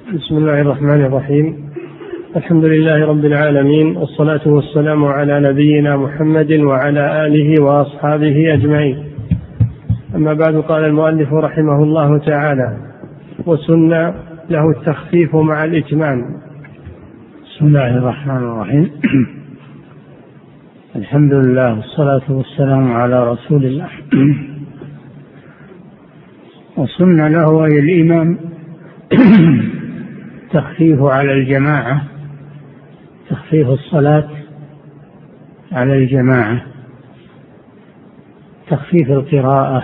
بسم الله الرحمن الرحيم. الحمد لله رب العالمين، والصلاة والسلام على نبينا محمد وعلى آله وأصحابه أجمعين. أما بعد، قال المؤلف رحمه الله تعالى: وسن له التخفيف مع الإتمام. بسم الله الرحمن الرحيم. الحمد لله والصلاة والسلام على رسول الله. وسن له أي الإمام تخفيف على الجماعة، تخفيف الصلاة على الجماعة، تخفيف القراءة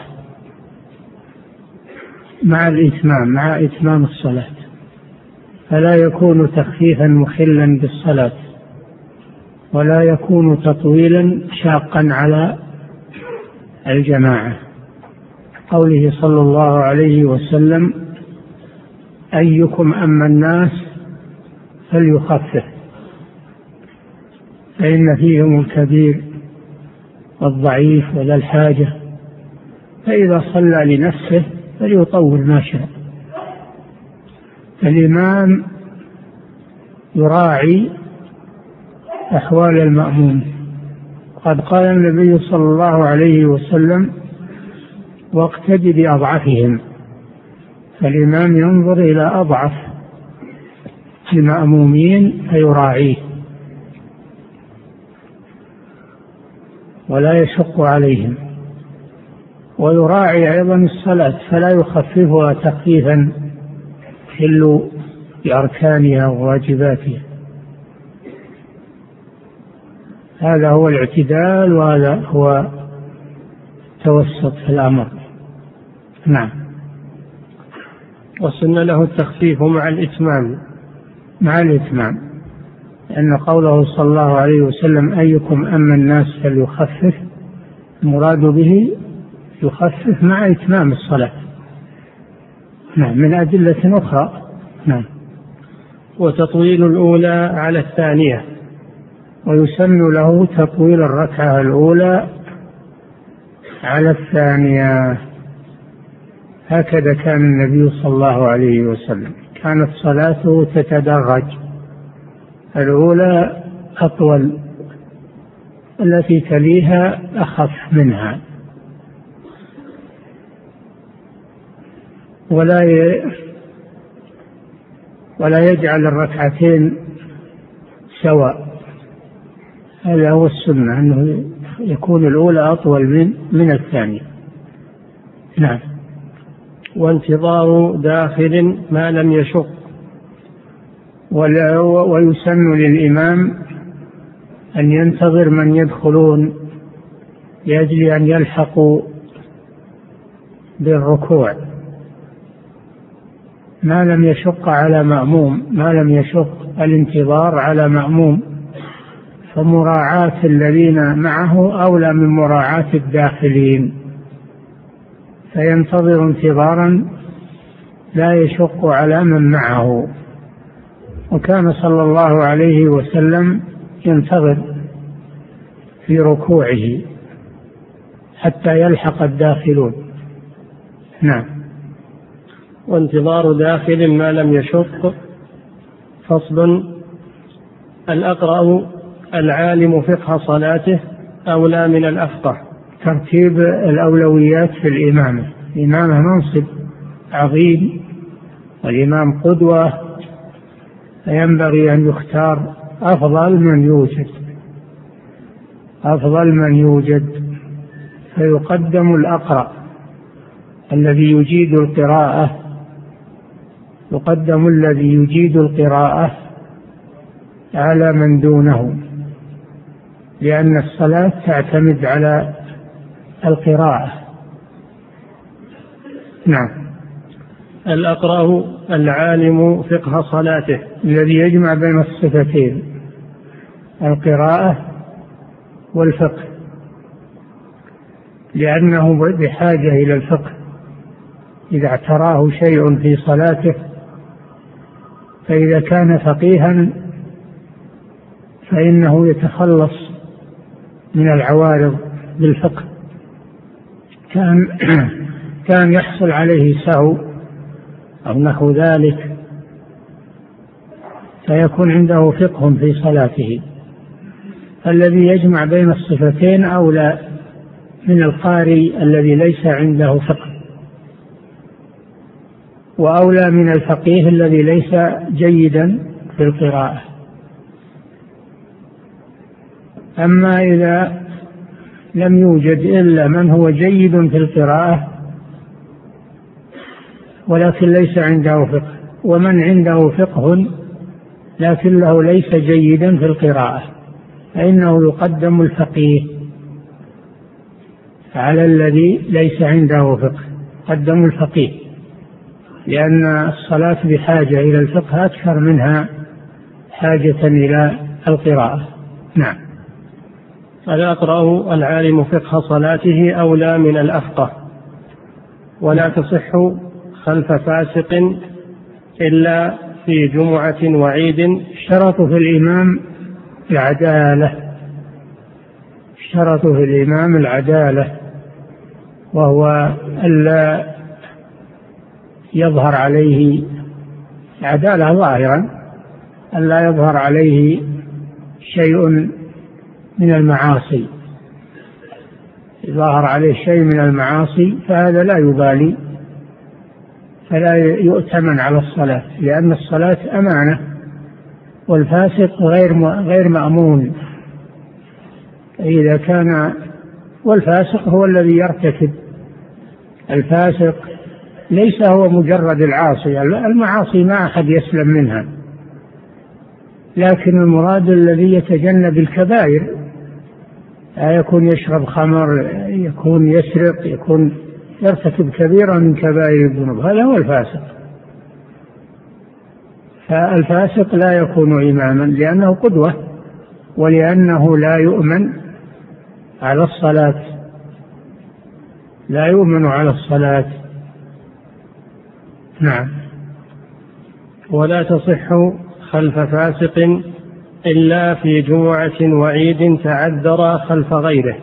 مع الإتمام، مع إتمام الصلاة، فلا يكون تخفيفا مخلا بالصلاة، ولا يكون تطويلا شاقا على الجماعة. قوله صلى الله عليه وسلم: أيكم أما الناس فليخفف فإن فيهم الكبير والضعيف وذا الحاجة، فإذا صلى لنفسه فليطول ما شاء. الإمام يراعي أحوال المأموم. قد قال النبي صلى الله عليه وسلم: واقتد بأضعفهم. فالإمام ينظر إلى أضعف المأمومين فيراعيه ولا يشق عليهم، ويراعي أيضا الصلاة فلا يخففها تخفيفا يخل بأركانها وواجباتها. هذا هو الاعتدال، وهذا هو التوسط في الأمر. نعم. وسن له التخفيف مع الإتمام. مع الإتمام، لأن قوله صلى الله عليه وسلم: أيكم أما الناس فليخفف، المراد به يخفف مع إتمام الصلاة. نعم، من أدلة أخرى. نعم. وتطويل الأولى على الثانية. ويسن له تطويل الركعة الأولى على الثانية. هكذا كان النبي صلى الله عليه وسلم، كانت صلاته تتدرج، الأولى أطول، التي تليها أخف منها، ولا يجعل الركعتين سواء. هذا هو السنة، أنه يكون الأولى أطول من الثانية. نعم. وانتظار داخل ما لم يشق. ويسن للإمام أن ينتظر من يدخلون لأجل أن يلحقوا بالركوع، ما لم يشق على مأموم، ما لم يشق الانتظار على مأموم، فمراعاة الذين معه أولى من مراعاة الداخلين، فينتظر انتظارا لا يشق على من معه. وكان صلى الله عليه وسلم ينتظر في ركوعه حتى يلحق الداخلون. نعم. وانتظار داخل ما لم يشق. فصل: الأقرأ العالم فقه صلاته أولى من الأفقه. ترتيب الأولويات في الإمامة. الإمامة منصب عظيم، والإمام قدوة، فينبغي أن يختار أفضل من يوجد، فيقدم الأقرأ الذي يجيد القراءة، يقدم الذي يجيد القراءة على من دونه، لأن الصلاة تعتمد على القراءة. نعم. الأقرأ العالم فقه صلاته، الذي يجمع بين الصفتين، القراءة والفقه، لأنه بحاجة إلى الفقه. إذا اعتراه شيء في صلاته، فإذا كان فقيها فإنه يتخلص من العوارض بالفقه. كان يحصل عليه سهو أو نحو ذلك، فيكون عنده فقه في صلاته. الذي يجمع بين الصفتين أولى من القارئ الذي ليس عنده فقه، وأولى من الفقيه الذي ليس جيدا في القراءة. أما إذا لم يوجد إلا من هو جيد في القراءة ولكن ليس عنده فقه، ومن عنده فقه لكنه ليس جيدا في القراءة، فإنه يقدم الفقيه على الذي ليس عنده فقه. قدم الفقيه، لأن الصلاة بحاجة إلى الفقه أكثر منها حاجة إلى القراءة. نعم. الأقرأ العالم فقه صلاته أولى من الأفقه، ولا تصح خلف فاسق إلا في جمعة وعيد. اشترطوا في الإمام العدالة، اشترطوا في الإمام العدالة، وهو ألا يظهر عليه عدالة ظاهرا، ألا يظهر عليه شيء من المعاصي. ظهر عليه شيء من المعاصي فهذا لا يبالي، فلا يؤتمن على الصلاة، لأن الصلاة أمانة، والفاسق غير مأمون. إذا كان والفاسق هو الذي يرتكب، الفاسق ليس هو مجرد العاصي، المعاصي ما أحد يسلم منها، لكن المراد الذي يتجنب الكبائر، يكون يشرب خمر، يكون يسرق، يكون يرتكب كبيرا من كبائر الذنوب، هذا هو الفاسق. فالفاسق لا يكون إماما لأنه قدوة، ولأنه لا يؤمن على الصلاة، لا يؤمن على الصلاة. نعم. ولا تصح خلف فاسق إلا في جمعة وعيد تعذر خلف غيره.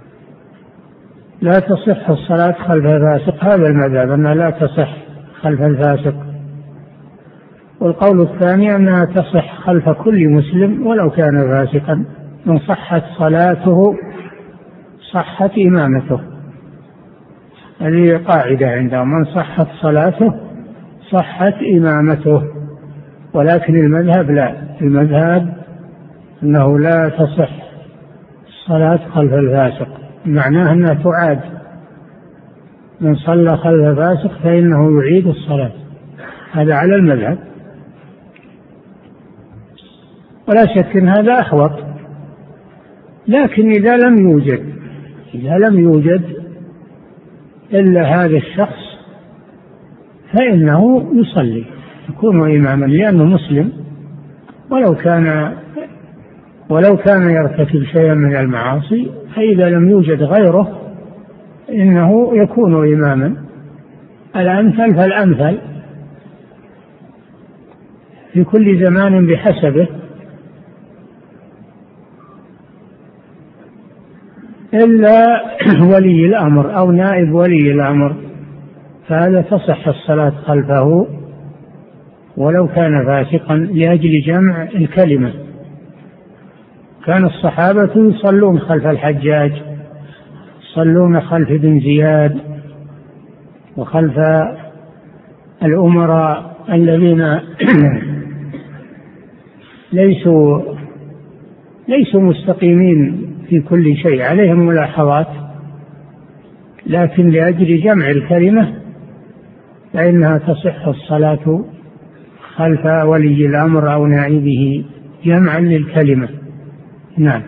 لا تصح الصلاة خلف فاسق، هذا المذهب أنها لا تصح خلف الفاسق. والقول الثاني أنها تصح خلف كل مسلم ولو كان فاسقا، من صحت صلاته صحت إمامته، هذه قاعدة عندهم، من صحت صلاته صحت إمامته. ولكن المذهب لا، المذهب أنه لا تصح الصلاة خلف الفاسق، معناه أنها تعاد، من صلى خلف فاسق فإنه يعيد الصلاة، هذا على المذهب. ولا شك أن هذا أحوط، لكن إذا لم يوجد إلا هذا الشخص فإنه يصلي، يكون إماما، لأنه مسلم، ولو كان يرتكب شيئا من المعاصي، فإذا لم يوجد غيره إنه يكون إماما. الأمثل فالأمثل، في كل زمان بحسبه، إلا ولي الأمر أو نائب ولي الأمر، فهذا تصح الصلاة خلفه ولو كان فاسقا لأجل جمع الكلمة. كان الصحابة يصلون خلف الحجاج، يصلون خلف ابن زياد وخلف الأمراء الذين ليسوا مستقيمين في كل شيء، عليهم ملاحظات، لكن لأجل جمع الكلمة فإنها تصح الصلاة خلف ولي الأمر أو نائبه جمعا للكلمة. نعم.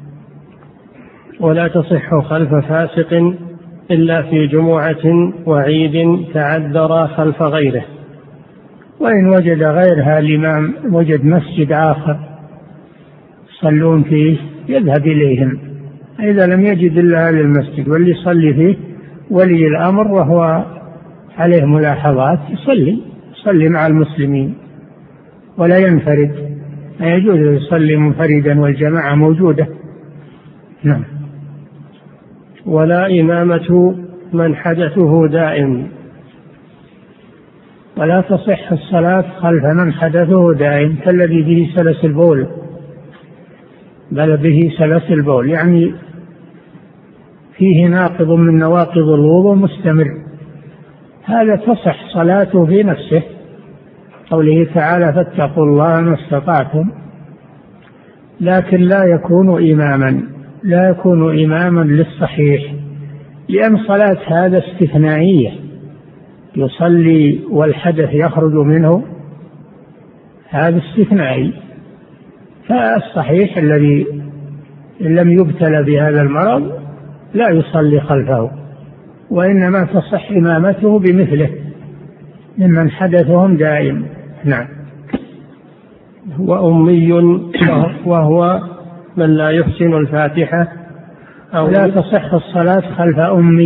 ولا تصح خلف فاسق إلا في جمعة وعيد تعذر خلف غيره. وإن وجد غيرها الإمام، وجد مسجد آخر يصلون فيه يذهب إليهم، إذا لم يجد إلا هذا المسجد واللي يصلي فيه ولي الأمر وهو عليه ملاحظات يصلي مع المسلمين ولا ينفرد، لا يجوز يصلي منفردا والجماعة موجودة. نعم. ولا إمامة من حدثه دائم. ولا تصح الصلاة خلف من حدثه دائم كالذي به سلس البول، بل به سلس البول يعني فيه ناقض من نواقض الوضوء مستمر، هذا تصح صلاته في نفسه، قوله تعالى فاتقوا الله ما استطعتم، لكن لا يكون إماما للصحيح، لأن صلاة هذا استثنائية، يصلي والحدث يخرج منه، هذا استثنائي. فالصحيح الذي لم يبتلى بهذا المرض لا يصلي خلفه، وإنما تصح إمامته بمثله ممن حدثهم دائم. نعم. وأمي وهو من لا يحسن الفاتحة أو لا تصح الصلاة خلف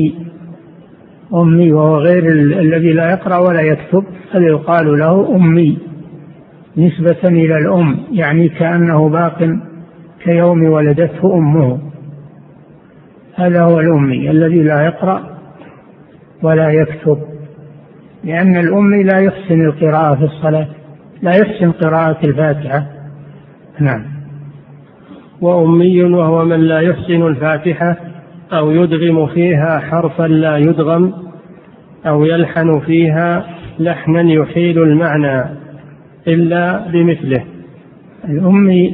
أمي وهو غير الذي لا يقرأ ولا يكتب، هذا يقال له أمي نسبة إلى الأم، يعني كأنه باق كيوم ولدته أمه، هذا هو الأمي الذي لا يقرأ ولا يكتب، لأن الأمي لا يحسن القراءة في الصلاة، لا يحسن قراءة الفاتحة. نعم. وأمي وهو من لا يحسن الفاتحة أو يدغم فيها حرفا لا يدغم أو يلحن فيها لحنا يحيل المعنى إلا بمثله. الأمي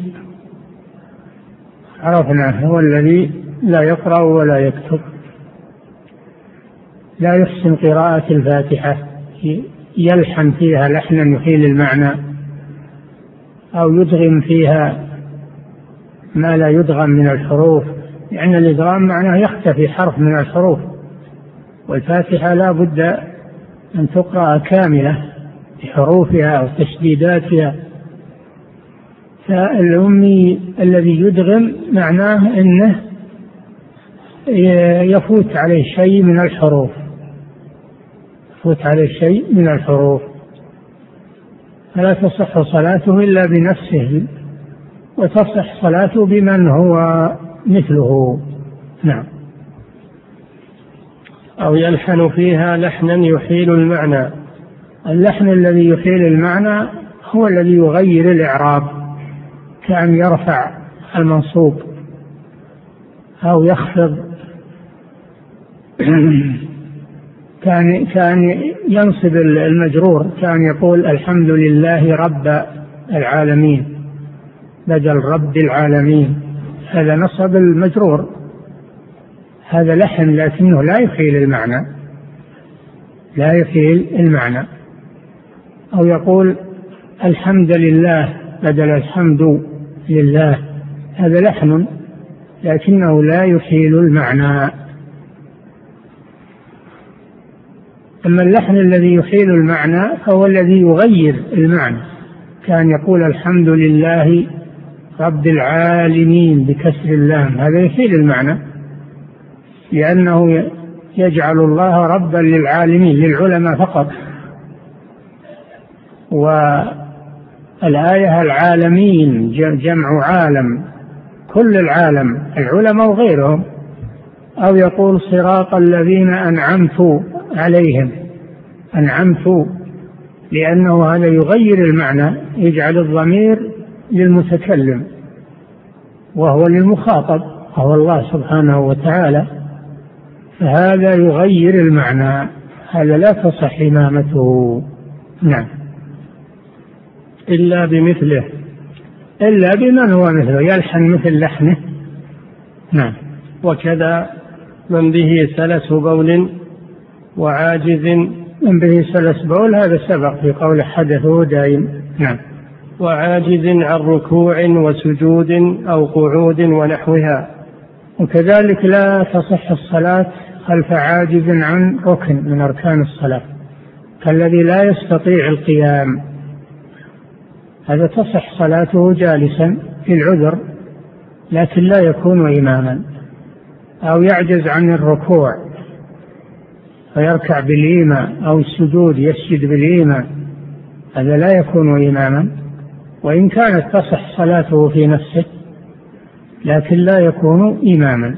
عرفنا هو الذي لا يقرأ ولا يكتب، لا يحسن قراءة الفاتحة، يلحن فيها لحنا يحيل المعنى أو يدغم فيها ما لا يدغم من الحروف، لأن الإدغام معناه يختفي حرف من الحروف، والفاتحة لا بد أن تقرأ كاملة بحروفها أو تشديداتها. فالأمي الذي يدغم معناه أنه يفوت عليه شيء من الحروف، فلا تصح صلاته إلا بنفسه، وتصح صلاته بمن هو مثله. نعم. أو يلحن فيها لحنا يحيل المعنى. اللحن الذي يحيل المعنى هو الذي يغير الإعراب، كأن يرفع المنصوب أو يخفض، كان ينصب المجرور، كان يقول الحمد لله رب العالمين بدل رب العالمين، هذا نصب المجرور، هذا لحن لكنه لا يحيل المعنى. أو يقول الحمد لله بدل الحمد لله، هذا لحن لكنه لا يحيل المعنى. أما اللحن الذي يحيل المعنى فهو الذي يغير المعنى، كان يقول الحمد لله رب العالمين بكسر اللام، هذا يحيل المعنى، لأنه يجعل الله ربا للعالمين، للعلماء فقط. والآية العالمين جمع عالم، كل العالم، العلماء وغيرهم. أو يقول صراط الذين أنعمت عليهم، أنعمت، لأنه هذا يغير المعنى، يجعل الضمير للمتكلم وهو للمخاطب، هو الله سبحانه وتعالى، فهذا يغير المعنى، هذا لا تصح إمامته. نعم. إلا بمثله، إلا بمن هو مثله، يلحن مثل لحنه. نعم. وكذا من به سلس بول وعاجز، من به سلس بول هذا سبق في قول حدثه دائم. نعم. وعاجز عن ركوع وسجود أو قعود ونحوها. وكذلك لا تصح الصلاة خلف عاجز عن ركن من أركان الصلاة، كالذي لا يستطيع القيام، هذا تصح صلاته جالسا في العذر لكن لا يكون إماما. أو يعجز عن الركوع فيركع بالإيماء، أو السجود يسجد بالإيماء، هذا لا يكون إماما، وإن كانت تصح صلاته في نفسه لكن لا يكون إماما.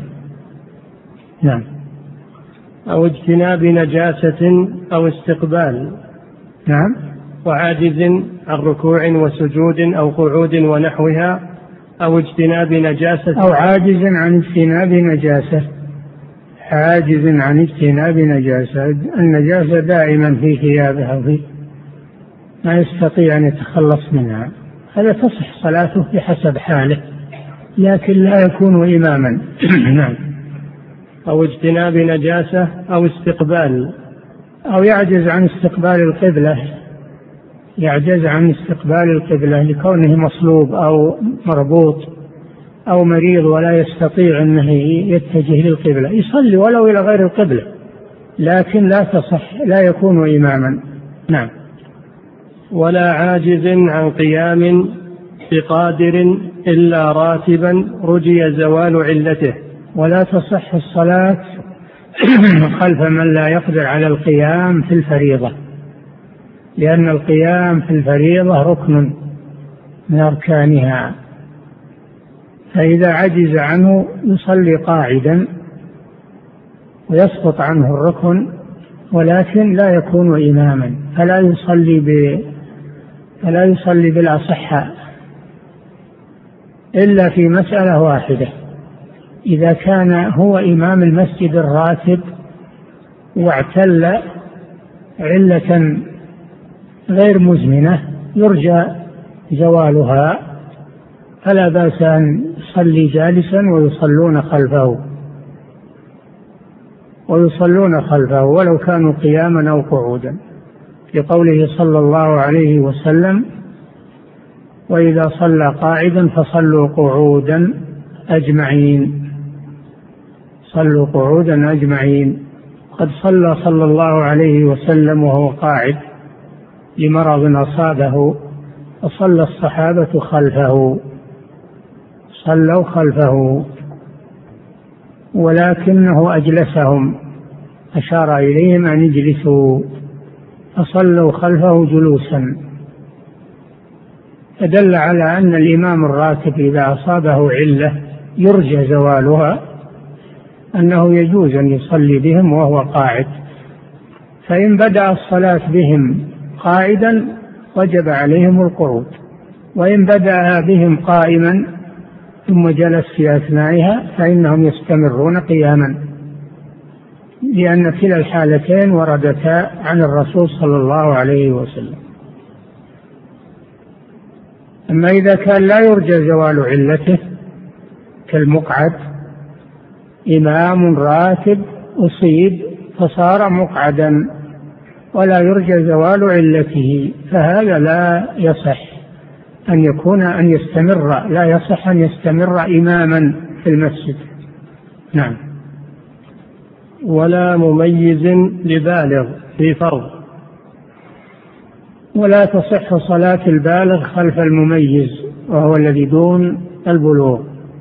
نعم. أو اجتناب نجاسة أو استقبال، نعم. وعاجز عن ركوع وسجود أو قعود ونحوها أو اجتناب نجاسة، أو عاجز عن اجتناب نجاسة، عاجز عن اجتناب نجاسة، النجاسة دائما في ثيابها ما يستطيع أن يتخلص منها، هذا تصح صلاته بحسب حاله لكن لا يكون إماما. نعم. أو اجتناب نجاسة أو استقبال، أو يعجز عن استقبال القبلة، يعجز عن استقبال القبلة لكونه مصلوب أو مربوط أو مريض ولا يستطيع أنه يتجه للقبلة، يصلي ولو إلى غير القبلة لكن لا تصح، لا يكون إماما. نعم. ولا عاجز عن قيام بقادر إلا راتبا رجي زوال علته، ولا تصح الصلاة خلف من لا يقدر على القيام في الفريضة، لأن القيام في الفريضة ركن من أركانها، فإذا عجز عنه يصلي قاعدا ويسقط عنه الركن ولكن لا يكون إماما، فلا يصلي بالأصحاء إلا في مسألة واحدة، إذا كان هو إمام المسجد الراتب واعتل علة غير مزمنة يرجى زوالها فلا بأس أن يصلي جالسا ويصلون خلفه ولو كانوا قياما أو قعودا، لقوله صلى الله عليه وسلم: وإذا صلى قاعدا فصلوا قعودا أجمعين، صلوا قعودا أجمعين. قد صلى الله عليه وسلم وهو قاعد لمرض أصابه، وصلى الصحابة خلفه، صلوا خلفه ولكنه أجلسهم، أشار إليهم أن يجلسوا فصلوا خلفه جلوسا، فدل على أن الإمام الراتب إذا أصابه علة يرجى زوالها أنه يجوز أن يصلي بهم وهو قاعد، فإن بدأ الصلاة بهم قاعدا وجب عليهم القعود، وإن بدأ بهم قائما ثم جلس في أثنائها فإنهم يستمرون قياما، لأن كلا الحالتين وردتا عن الرسول صلى الله عليه وسلم. أما إذا كان لا يرجى زوال علته كالمقعد، إمام راتب أصيب فصار مقعدا ولا يرجى زوال علته، فهذا لا يصح أن يستمر، لا يصح أن يستمر إماما في المسجد. نعم. ولا مميز لبالغ في فرض، ولا تصح صلاة البالغ خلف المميز وهو الذي دون البلوغ،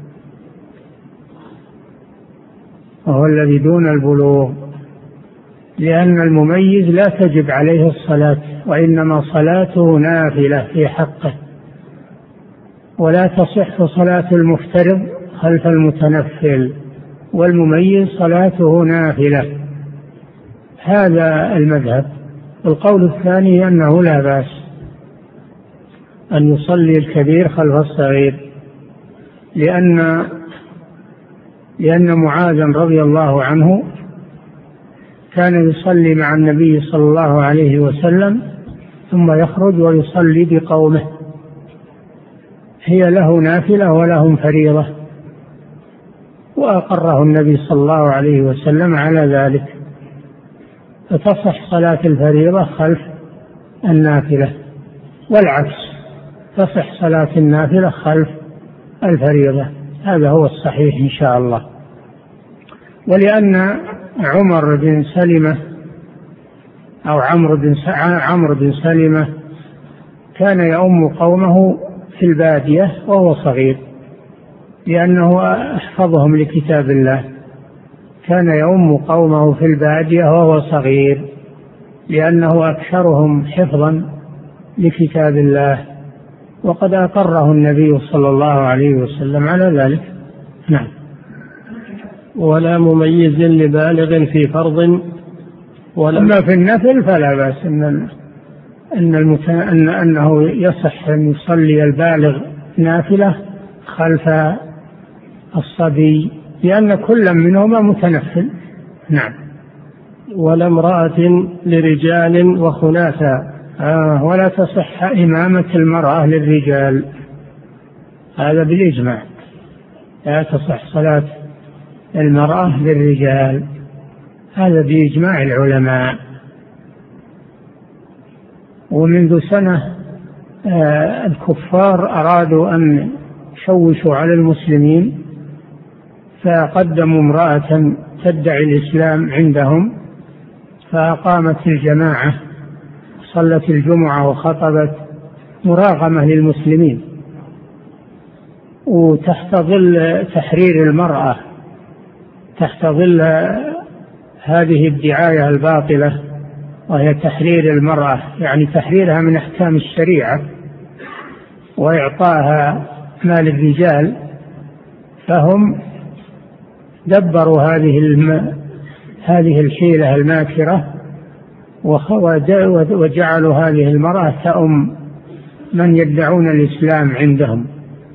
لأن المميز لا تجب عليه الصلاة، وإنما صلاته نافلة في حقه، ولا تصح صلاة المفترض خلف المتنفل، والمميز صلاته نافلة، هذا المذهب. والقول الثاني أنه لا بأس أن يصلي الكبير خلف الصغير، لأن معاذ رضي الله عنه كان يصلي مع النبي صلى الله عليه وسلم ثم يخرج ويصلي بقومه، هي له نافلة ولهم فريضة، وأقره النبي صلى الله عليه وسلم على ذلك، فتصح صلاة الفريضة خلف النافلة، والعكس تصح صلاة النافلة خلف الفريضة، هذا هو الصحيح إن شاء الله. ولأن عمر بن سلمة أو عمرو بن سلمة كان يؤم قومه في البادية وهو صغير، لأنه أحفظهم لكتاب الله، كان يؤم قومه في البادية وهو صغير لأنه أكثرهم حفظا لكتاب الله، وقد أقره النبي صلى الله عليه وسلم على ذلك. نعم. ولا مميز لبالغ في فرض، أما في النفل فلا بأس أنه يصح أن يصلي البالغ نافلة خلف الصبي، لأن كل منهما متنفل. نعم. ولا امرأة لرجال وخناثا. ولا تصح إمامة المرأة للرجال، هذا بالإجماع، لا تصح صلاة المرأة للرجال، هذا بإجماع العلماء. ومنذ سنة الكفار أرادوا أن يشوشوا على المسلمين، فقدموا امرأة تدعي الإسلام عندهم، فأقامت الجماعة، صلت الجمعة وخطبت مراغمة للمسلمين، وتحت ظل تحرير المرأة، تحت ظل هذه الدعاية الباطلة، وهي تحرير المرأة، يعني تحريرها من أحكام الشريعة وإعطاها مال الرجال. فهم دبروا هذه الحيلة الماكرة، وجعلوا هذه المرأة تأم من يدعون الإسلام عندهم.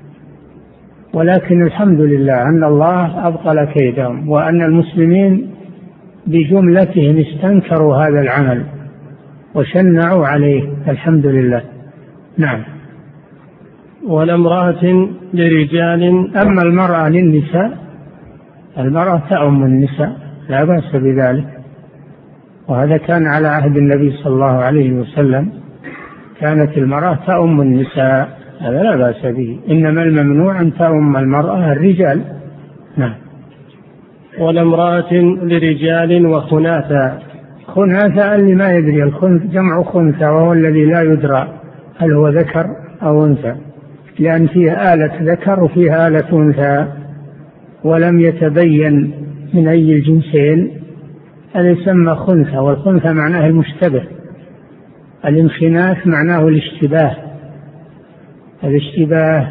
ولكن الحمد لله أن الله أبطل كيدهم، وأن المسلمين بجملتهم استنكروا هذا العمل وشنعوا عليه، الحمد لله. نعم. ولا امرأة لرجال. أما المرأة للنساء، المرأة تأم النساء لا بأس بذلك، وهذا كان على عهد النبي صلى الله عليه وسلم، كانت المرأة تأم النساء، هذا لا بأس به، إنما الممنوع أن تأم المرأة الرجال. نعم. ولا امرأة لرجال وخناثا. خناثا اللي ما يدري، جمع خنثى، وهو الذي لا يدرى هل هو ذكر أو أنثى، لأن فيه آلة ذكر وفيه آلة أنثى ولم يتبين من أي الجنسين، هذا يسمى خنثى، والخنثى معناه المشتبه، الانخناث معناه الاشتباه،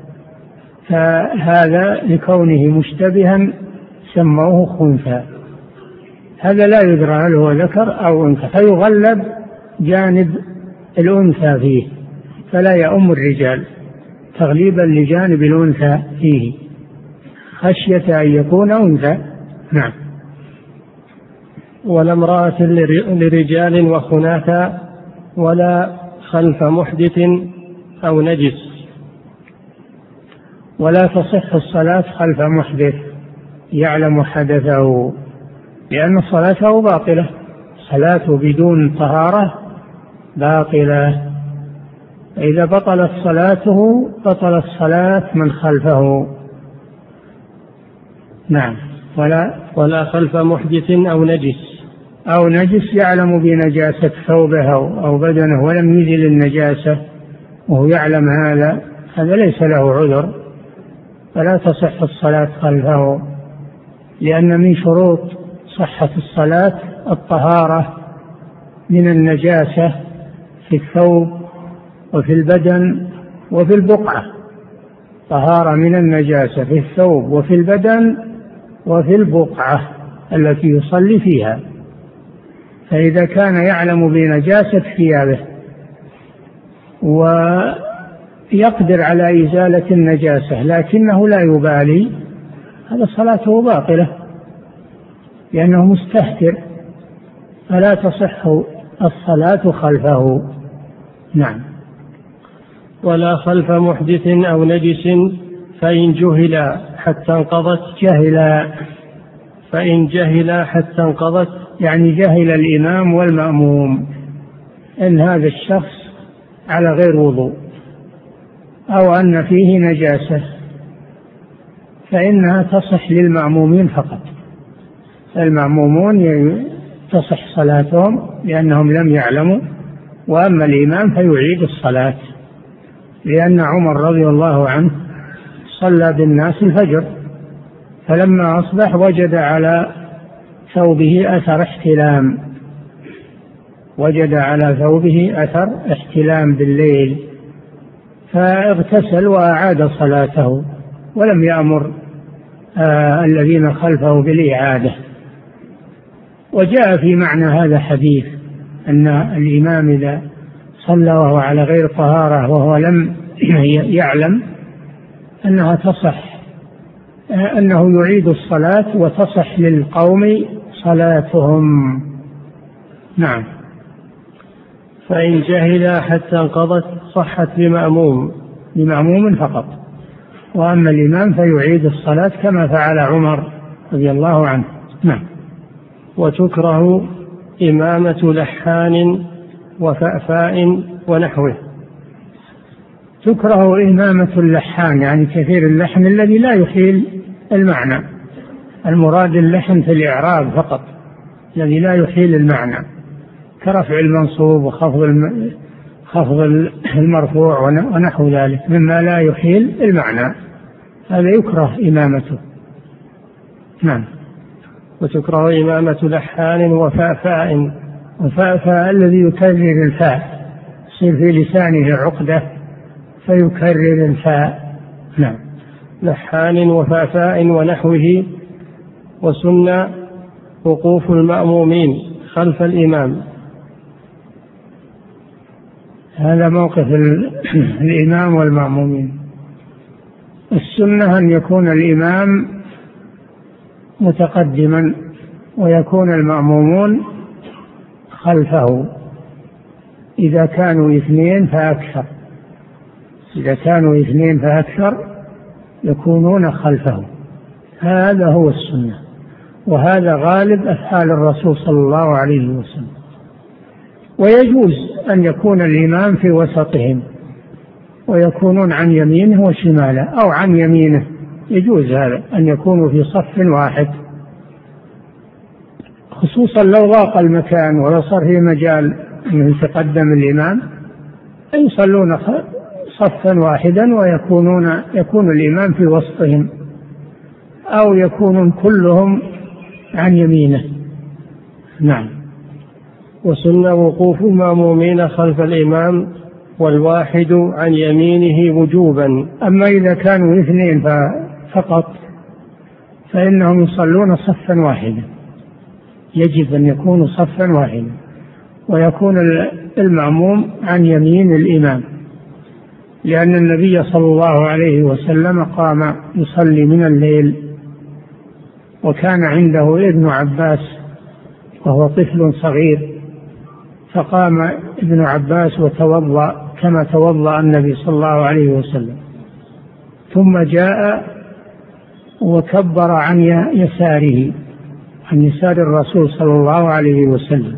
فهذا لكونه مشتبها سموه خنثى. هذا لا يدرى هل هو ذكر أو أنثى، فيغلب جانب الأنثى فيه، فلا يؤم الرجال تغليبا لجانب الأنثى فيه، خشية أن يكون أنثى. نعم. ولا امرأة لرجال وخناثا ولا خلف محدث أو نجس. ولا تصح الصلاة خلف محدث يعلم حدثه، لأن صلاته باطلة، صلاته بدون طهارة باطلة، إذا بطلت صلاته بطلت صلاة من خلفه. نعم. ولا خلف محدث أو نجس يعلم بنجاسة ثوبه أو بدنه ولم يزل النجاسة وهو يعلم هذا ليس له عذر، فلا تصح الصلاة خلفه، لأن من شروط صحة الصلاة الطهارة من النجاسة في الثوب وفي البدن وفي البقعة، طهارة من النجاسة في الثوب وفي البدن وفي البقعة التي يصلي فيها. فإذا كان يعلم بنجاسة ثيابه ويقدر على إزالة النجاسة لكنه لا يبالي، هذا صلاته باطلة لأنه مستهتر، فلا تصح الصلاة خلفه. نعم. ولا خلف محدث أو نجس فإن جهل حتى انقضت. فإن جهل حتى انقضت يعني جهل الإمام والمأموم إن هذا الشخص على غير وضوء أو أن فيه نجاسة، فإنها تصح للمأمومين فقط، المأمومون تصح صلاتهم لأنهم لم يعلموا، وأما الإمام فيعيد الصلاة، لأن عمر رضي الله عنه صلى بالناس الفجر، فلما أصبح وجد على ثوبه أثر احتلام بالليل، فاغتسل وأعاد صلاته ولم يأمر الذين خلفه بالإعادة. وجاء في معنى هذا حديث أن الإمام إذا صلى وهو على غير طهارة وهو لم يعلم أنها تصح، أنه يعيد الصلاة وتصح للقوم صلاتهم. نعم. فإن جهل حتى انقضت صحت بمأموم فقط، وأما الإمام فيعيد الصلاة كما فعل عمر رضي الله عنه. نعم. وتكره إمامة لحان وفأفاء ونحوه. تكره إمامة اللحان يعني كثير اللحن الذي لا يحيل المعنى، المراد اللحن في الإعراب فقط الذي لا يحيل المعنى، كرفع المنصوب وخفض المرفوع ونحو ذلك مما لا يحيل المعنى، هذا يكره إمامته. نعم. وتكره إمامة لحان وفأفاء. وفأفاء الذي يكرر الفاء، يصير في لسانه عقدة فيكرر الفاء. نعم. لحان وفأفاء ونحوه. وسن وقوف المأمومين خلف الإمام. هذا موقف الإمام والمأمومين. السنة أن يكون الإمام متقدما ويكون المأمومون خلفه إذا كانوا اثنين فأكثر يكونون خلفه، هذا هو السنة، وهذا غالب أفعال الرسول صلى الله عليه وسلم. ويجوز أن يكون الإمام في وسطهم ويكونون عن يمينه وشماله أو عن يمينه، يجوز هذا أن يكونوا في صف واحد، خصوصا لو ضاق المكان ولو صار في مجال أن يتقدم الإمام يصلون صفا واحدا يكون الإمام في وسطهم أو يكونون كلهم عن يمينه. نعم. وسن وقوف المأمومين خلف الإمام والواحد عن يمينه وجوبا. أما إذا كانوا اثنين فقط فإنهم يصلون صفا واحدا، يجب أن يكونوا صفا واحدا ويكون المأموم عن يمين الإمام، لأن النبي صلى الله عليه وسلم قام يصلي من الليل وكان عنده ابن عباس وهو طفل صغير، فقام ابن عباس وتوضأ كما توضأ النبي صلى الله عليه وسلم، ثم جاء وكبر عن يساره، عن يسار الرسول صلى الله عليه وسلم،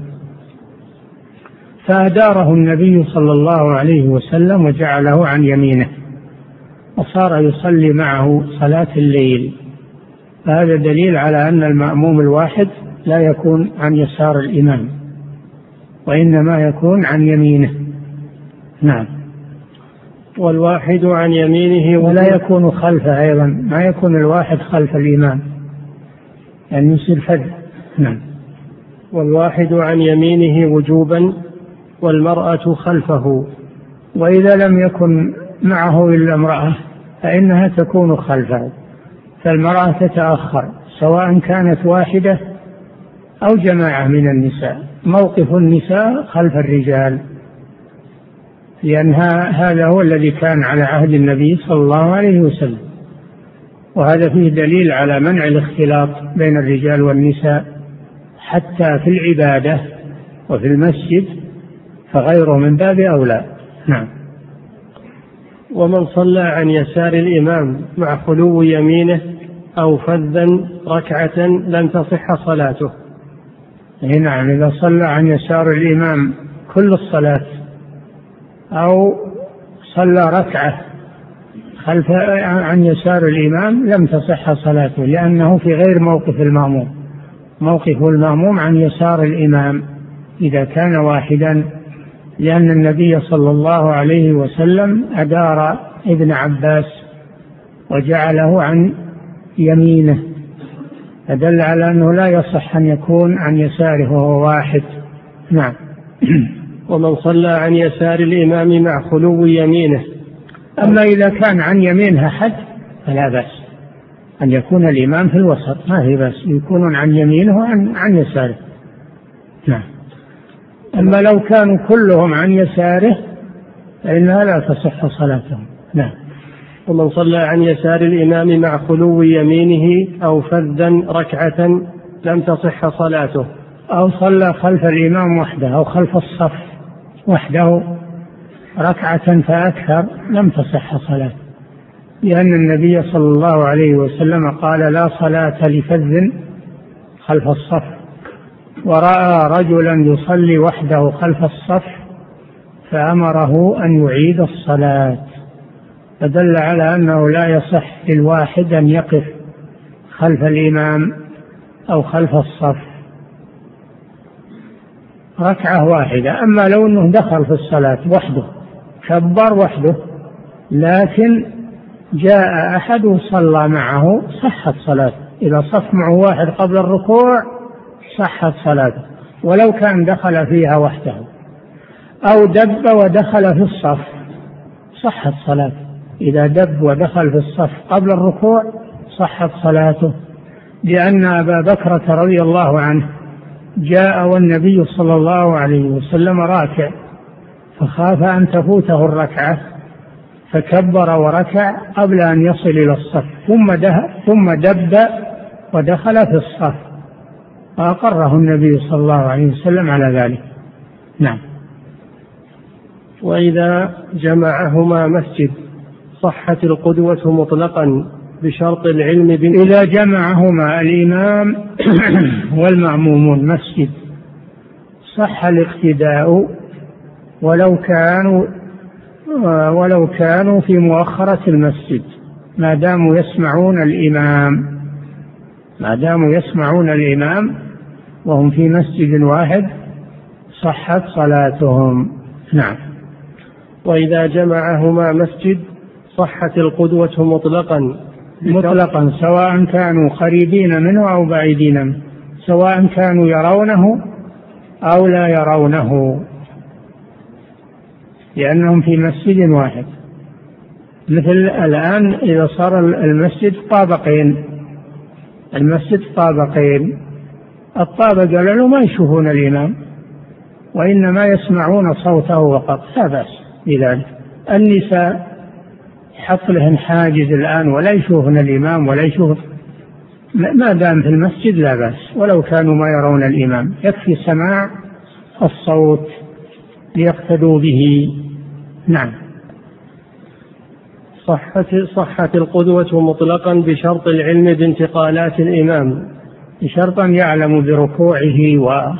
فأداره النبي صلى الله عليه وسلم وجعله عن يمينه وصار يصلي معه صلاة الليل. فهذا دليل على أن المأموم الواحد لا يكون عن يسار الإمام وإنما يكون عن يمينه. نعم. والواحد عن يمينه ولا يكون خلفه أيضا، ما يكون الواحد خلف الإمام يعني يصير فد. نعم. والواحد عن يمينه وجوبا والمرأة خلفه. وإذا لم يكن معه إلا امرأة فإنها تكون خلفه، فالمرأة تتأخر سواء كانت واحدة أو جماعة من النساء. موقف النساء خلف الرجال، لأن هذا هو الذي كان على عهد النبي صلى الله عليه وسلم، وهذا فيه دليل على منع الاختلاط بين الرجال والنساء حتى في العبادة وفي المسجد، فغيره من باب أولى. نعم. ومن صلى عن يسار الإمام مع خلو يمينه أو فذا ركعة لم تصح صلاته. نعم. إذا صلى عن يسار الإمام كل الصلاة أو صلى ركعة عن يسار الإمام لم تصح صلاته، لأنه في غير موقف المأموم. موقف المأموم عن يسار الإمام إذا كان واحدا، لأن النبي صلى الله عليه وسلم أدار ابن عباس وجعله عن يمينه، فدل على أنه لا يصح أن يكون عن يساره وهو واحد. نعم. ومن صلى عن يسار الإمام مع خلو يمينه. أما إذا كان عن يمينها حد فلا بأس أن يكون الإمام في الوسط، ما في بأس يكونون عن يمينه وعن يساره. نعم. أما لو كانوا كلهم عن يساره فإنها لا تصح صلاتهم. نعم. ومن صلى عن يسار الإمام مع خلو يمينه أو فذا ركعة لم تصح صلاته. أو صلى خلف الإمام وحده أو خلف الصف وحده ركعة فأكثر لم تصح صلاته، لأن النبي صلى الله عليه وسلم قال: لا صلاة لفذ خلف الصف. ورأى رجلا يصلي وحده خلف الصف فأمره أن يعيد الصلاة، فدل على أنه لا يصح للواحد أن يقف خلف الإمام أو خلف الصف ركعة واحدة. أما لو أنه دخل في الصلاة وحده كبر وحده لكن جاء أحد وصلى معه صحت صلاته. إذا صف معه واحد قبل الركوع صحت صلاته ولو كان دخل فيها وحده، أو دب ودخل في الصف صحت صلاته. إذا دب ودخل في الصف قبل الركوع صحت صلاته، لأن أبا بكرة رضي الله عنه جاء والنبي صلى الله عليه وسلم راكع فخاف أن تفوته الركعة فكبر وركع قبل أن يصل إلى الصف ثم دب ودخل في الصف فأقره النبي صلى الله عليه وسلم على ذلك. نعم. وإذا جمعهما مسجد صحت القدوة مطلقا بشرط العلم إذا جمعهما الإمام والمأمومون مسجد صح الاقتداء ولو كانوا في مؤخرة المسجد ما داموا يسمعون الإمام وهم في مسجد واحد صحت صلاتهم. نعم. وإذا جمعهما مسجد صحت القدوة مطلقا سواء كانوا قريبين منه أو بعيدين منه، سواء كانوا يرونه أو لا يرونه، لأنهم في مسجد واحد. مثل الآن إذا صار المسجد طابقين الطابق قالوا ما يشوفون الإمام وإنما يسمعون صوته فقط لا بأس بذلك. النساء حط لهن حاجز الآن ولا يشوفن الإمام ولا يشوف، ما دام في المسجد لا بأس ولو كانوا ما يرون الإمام، يكفي سماع الصوت ليقتدوا به. نعم. صحت القدوة مطلقا بشرط العلم بانتقالات الإمام، بشرط أن يعلم بركوعه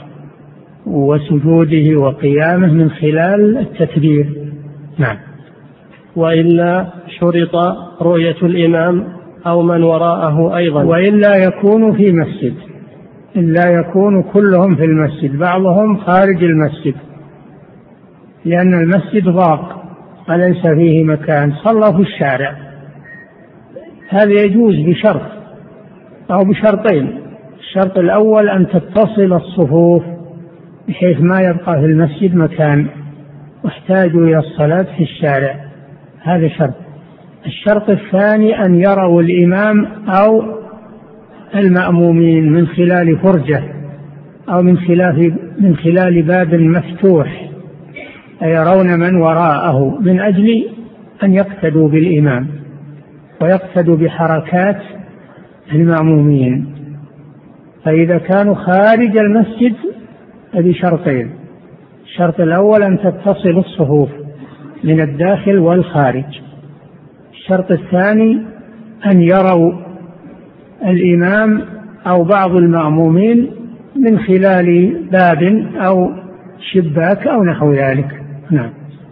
وسجوده وقيامه من خلال التكبير. نعم. وإلا شرط رؤية الإمام أو من وراءه أيضا. وإلا يكون في مسجد، إلا يكون كلهم في المسجد بعضهم خارج المسجد، لأن المسجد ضاق وليس فيه مكان، صلوا في الشارع. هذا يجوز بشرط أو بشرطين. الشرط الأول أن تتصل الصفوف بحيث ما يبقى في المسجد مكان واحتاجوا إلى الصلاة في الشارع، هذا شرط. الشرط الثاني أن يروا الإمام أو المأمومين من خلال فرجة أو من خلال باب مفتوح، يرون من وراءه من أجل أن يقتدوا بالإمام ويقتدوا بحركات المأمومين. فإذا كانوا خارج المسجد بشرطين: الشرط الأول أن تتصل الصفوف من الداخل والخارج، الشرط الثاني أن يروا الإمام أو بعض المأمومين من خلال باب أو شباك أو نحو ذلك. نعم.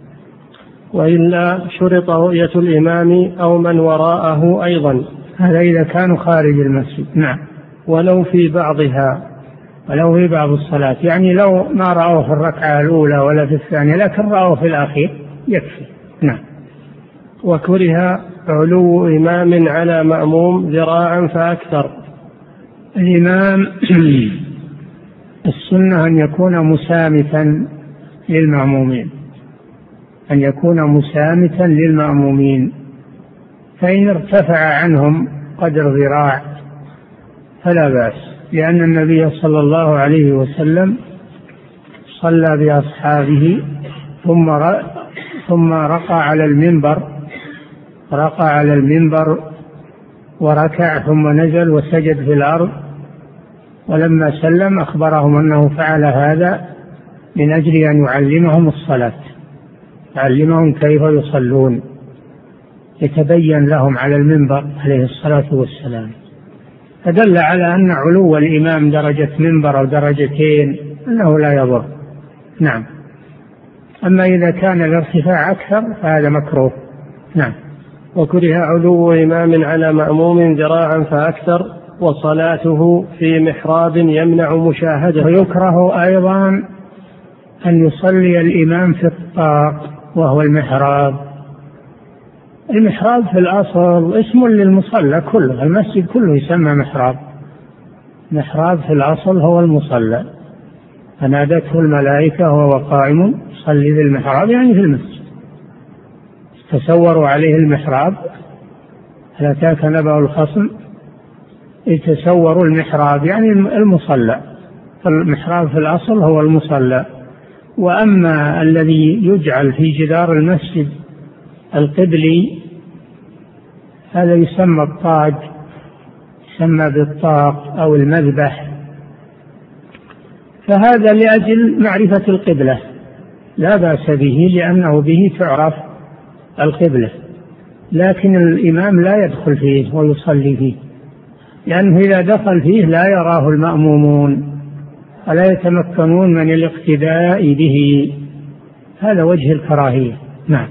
وإلا شرط رؤية الإمام أو من وراءه أيضا، هذا إذا كانوا خارج المسجد. نعم. ولو في بعضها، ولو في بعض الصلاة، يعني لو ما رأوه في الركعة الأولى ولا في الثانية لكن رأوه في الأخير يكفي. نعم. وكره علو إمام على مأموم ذراعا فأكثر. الإمام السنة أن يكون مسامتا للمأمومين، أن يكون مسامتا للمأمومين، فإن ارتفع عنهم قدر ذراع فلا بأس، لأن النبي صلى الله عليه وسلم صلى بأصحابه ثم رقى على المنبر وركع ثم نزل وسجد في الأرض، ولما سلم أخبرهم أنه فعل هذا من أجل أن يعلمهم الصلاة، يعلمهم كيف يصلون، يتبين لهم على المنبر عليه الصلاة والسلام. فدل على أن علو الإمام درجة منبر أو درجتين أنه لا يضر. نعم. أما إذا كان الارتفاع أكثر فهذا مكروه. نعم. وكره علو إمام على مأموم ذراعا فأكثر وصلاته في محراب يمنع مشاهدة. ويكره أيضا أن يصلي الإمام في الطاق وهو المحراب. المحراب في الأصل اسم للمصلى كله، المسجد كله يسمى محراب. محراب في الأصل هو المصلى، فنادته الملائكة وهو قائم يصلي في المحراب يعني في المسجد. تصوروا عليه المحراب، هل أتاك نبأ الخصم؟ يتصوروا المحراب يعني المصلى، فالمحراب في الأصل هو المصلى. وأما الذي يجعل في جدار المسجد القبلي هذا يسمى الطاج، يسمى بالطاق أو المذبح، فهذا لأجل معرفة القبلة لا بأس به، لأنه به تعرف القبلة، لكن الإمام لا يدخل فيه ويصلي فيه، لأنه إذا دخل فيه لا يراه المأمومون ولا يتمكنون من الاقتداء به، هذا وجه الكراهية. نعم.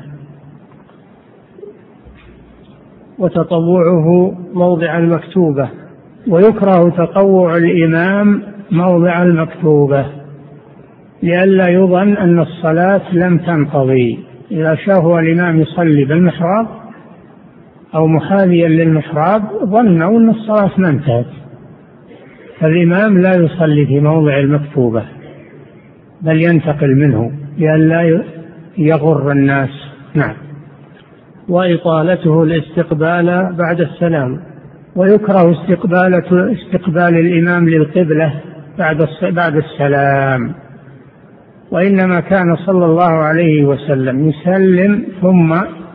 وتطوعه موضع المكتوبة. ويكره تطوع الإمام موضع المكتوبة لئلا يظن أن الصلاة لم تنقضي. إذا شافوا الإمام يصلي بالمحراب أو محاذيا للمحراب ظنوا أن الصلاة ما انتهت، فالإمام لا يصلي في موضع المكتوبة بل ينتقل منه لئلا يغر الناس. نعم. وإطالته الاستقبال بعد السلام. ويكره استقبال الإمام للقبلة بعد السلام، وإنما كان صلى الله عليه وسلم يسلم ثم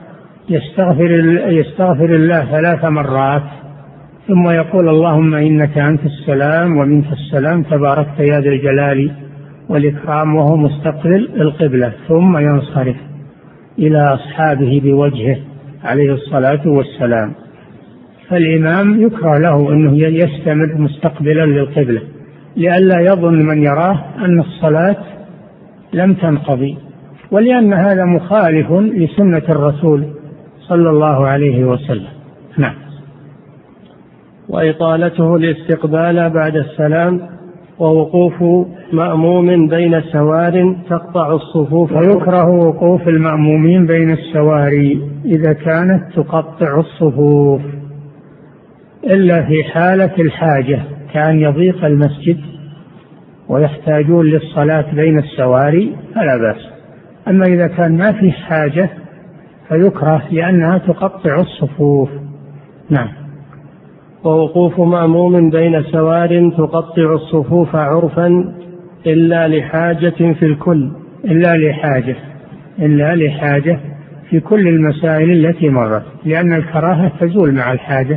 يستغفر الله 3 مرات ثم يقول اللهم إنك أنت السلام ومنك السلام تباركت يا ذا الجلال والإكرام، وهو مستقبل القبلة، ثم ينصرف إلى أصحابه بوجهه عليه الصلاة والسلام. فالإمام يكره له أنه يستمر مستقبلا للقبلة لئلا يظن من يراه أن الصلاة لم تنقضي، ولأن هذا مخالف لسنة الرسول صلى الله عليه وسلم. نعم. وإطالته الاستقبال بعد السلام ووقوف مأموم بين سوار تقطع الصفوف. ويكره وقوف المأمومين بين السواري إذا كانت تقطع الصفوف إلا في حالة الحاجة، كان يضيق المسجد ويحتاجون للصلاة بين السواري فلا بأس. أما إذا كان ما في حاجة فيكره لأنها تقطع الصفوف. نعم. ووقوف مأموم بين سوار تقطع الصفوف عرفا إلا لحاجة في الكل. إلا لحاجة في كل المسائل التي مرت، لأن الكراهة تزول مع الحاجة.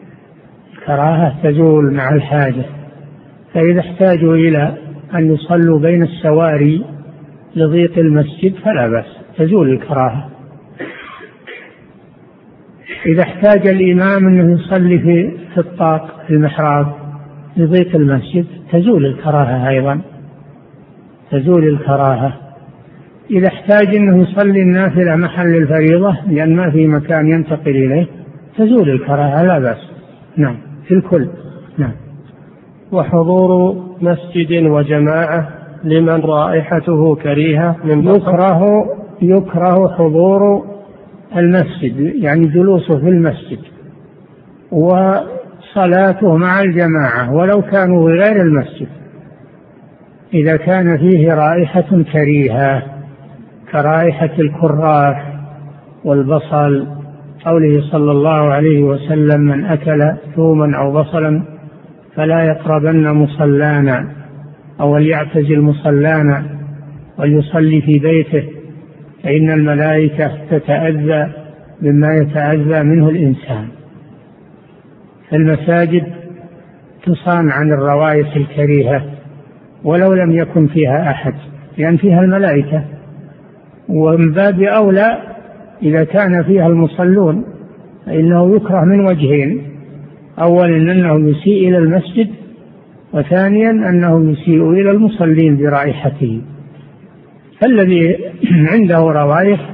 فإذا احتاجوا إلى أن يصلوا بين السواري لضيق المسجد فلا بأس، تزول الكراهة. إذا احتاج الإمام أنه يصلي في الطاق في المحراب لضيق المسجد تزول الكراهة أيضا، إذا احتاج أنه يصلي النافلة محل الفريضة لأن ما في مكان ينتقل إليه تزول الكراهة لا بأس. نعم. في الكل. نعم. وحضور مسجد وجماعة لمن رائحته كريهة من يكره حضور المسجد يعني جلوسه في المسجد وصلاته مع الجماعة ولو كانوا غير المسجد إذا كان فيه رائحة كريهة كرائحة الكراث والبصل، قوله صلى الله عليه وسلم من أكل ثوما أو بصلا فلا يقربن مصلانا أو ليعتزل مصلانا وليصلي في بيته، فإن الملائكة تتأذى مما يتأذى منه الإنسان. المساجد تصان عن الروائح الكريهة ولو لم يكن فيها أحد، لأن فيها الملائكة، ومن باب أولى إذا كان فيها المصلون، فإنه يكره من وجهين: أولا أنه يسيء إلى المسجد، وثانيا أنه يسيء إلى المصلين برائحته. فالذي عنده روائح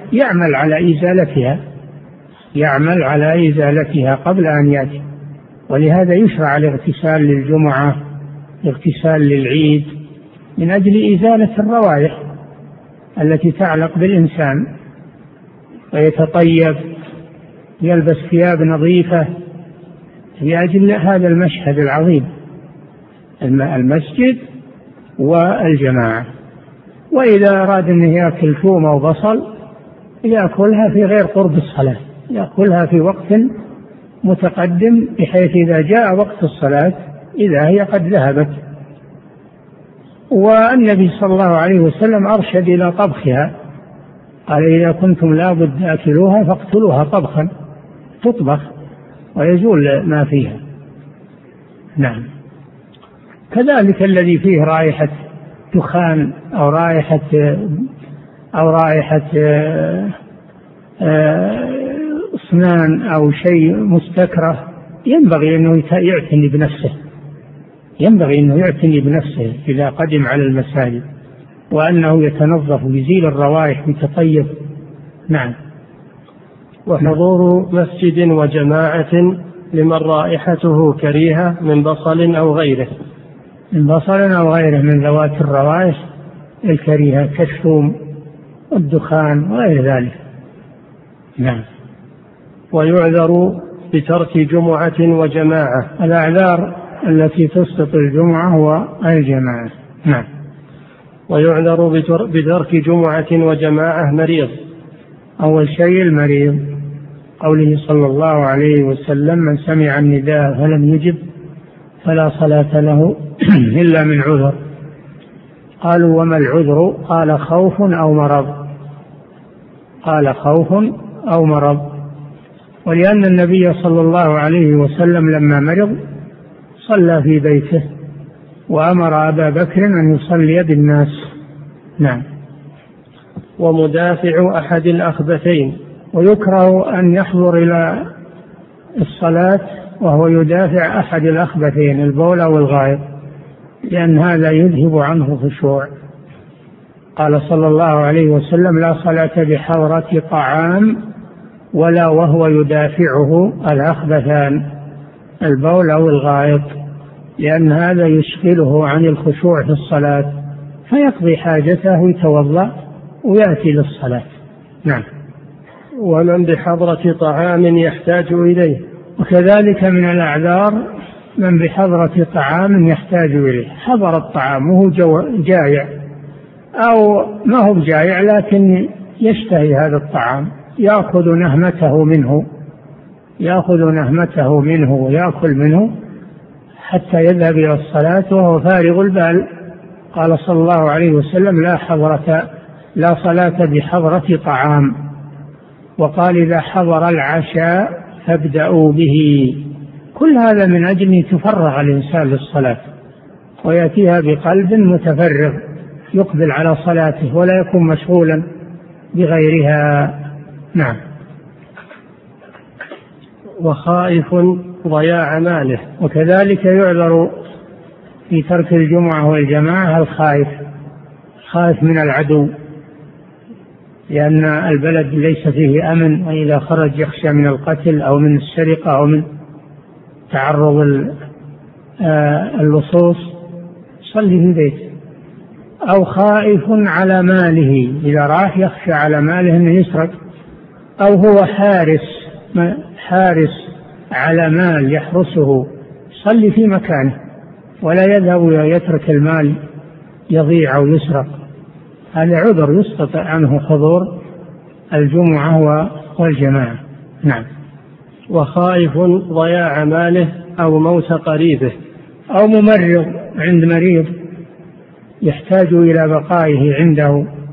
يعمل على إزالتها قبل أن يأتي. ولهذا يشرع الاغتسال للجمعة، الاغتسال للعيد، من أجل إزالة الروائح التي تعلق بالإنسان، ويتطيب، يلبس ثياب نظيفة لأجل هذا المشهد العظيم، المسجد والجماعة. وإذا أراد أن يأكل ثوم أو بصل يأكلها في غير قرب الصلاة، يأكلها في وقت متقدم، بحيث إذا جاء وقت الصلاة إذا هي قد ذهبت. والنبي صلى الله عليه وسلم أرشد إلى طبخها، قال: إذا كنتم لا بد أكلوها فاقتلوها طبخا، تطبخ ويزول ما فيها. نعم. كذلك الذي فيه رائحة دخان أو رائحة أسنان أو شيء مستكره ينبغي أنه يعتني بنفسه إذا قدم على المساجد، وأنه يتنظف ويزيل الروائح ويتطيب. نعم. وحضور مسجد وجماعة لمن رائحته كريهة من بصل أو غيره، من ذوات الروائح الكريهة كالثوم والدخان وغير ذلك. نعم. ويعذر بترك جمعة وجماعة. الأعذار التي تسقط الجمعة والجماعة. نعم. ويعذر بترك جمعة وجماعة مريض. أول شيء المريض، قوله صلى الله عليه وسلم: من سمع النداء فلم يجب فلا صلاة له إلا من عذر. قالوا: وما العذر؟ قال: خوف أو مرض. ولأن النبي صلى الله عليه وسلم لما مرض صلى في بيته، وأمر أبا بكر أن يصلي بالناس. نعم. ومدافع أحد الأخبثين. ويكره أن يحضر إلى الصلاة وهو يدافع أحد الأخبثين، البول أو الغائط، لأن هذا يذهب عنه الخشوع. قال صلى الله عليه وسلم: لا صلاة بحضرة طعام ولا وهو يدافعه الأخبثان، البول أو الغائط، لأن هذا يشغله عن الخشوع في الصلاة، فيقضي حاجته ويتوضأ ويأتي للصلاة. نعم. ومن بحضرة طعام يحتاج إليه. وكذلك من الأعذار من بحضرة طعام يحتاج إليه، حضر الطعام وهو جائع، أو ما هو جائع لكن يشتهي هذا الطعام، يأخذ نهمته منه ويأكل منه حتى يذهب إلى الصلاة وهو فارغ البال. قال صلى الله عليه وسلم: لا صلاة بحضرة طعام. وقال: إذا حضر العشاء فابدأوا به. كل هذا من أجل يتفرغ الإنسان للصلاة ويأتيها بقلب متفرغ، يقبل على صلاته ولا يكون مشغولا بغيرها. نعم. وخائف ضياع ماله. وكذلك يعذر في ترك الجمعة والجماعة الخائف من العدو، لأن البلد ليس فيه أمن، وإذا خرج يخشى من القتل أو من السرقة أو من تعرض اللصوص، صلي في بيته. أو خائف على ماله، إذا راح يخشى على ماله أنه يسرق، أو هو حارس على مال يحرسه، صلي في مكانه ولا يذهب ويترك المال يضيع أو يسرق. هذا عذر يسقط عنه حضور الجمعة والجماعة. نعم. وخائف ضياع ماله أو موت قريبه. أو ممرض، عند مريض يحتاج إلى بقائه عنده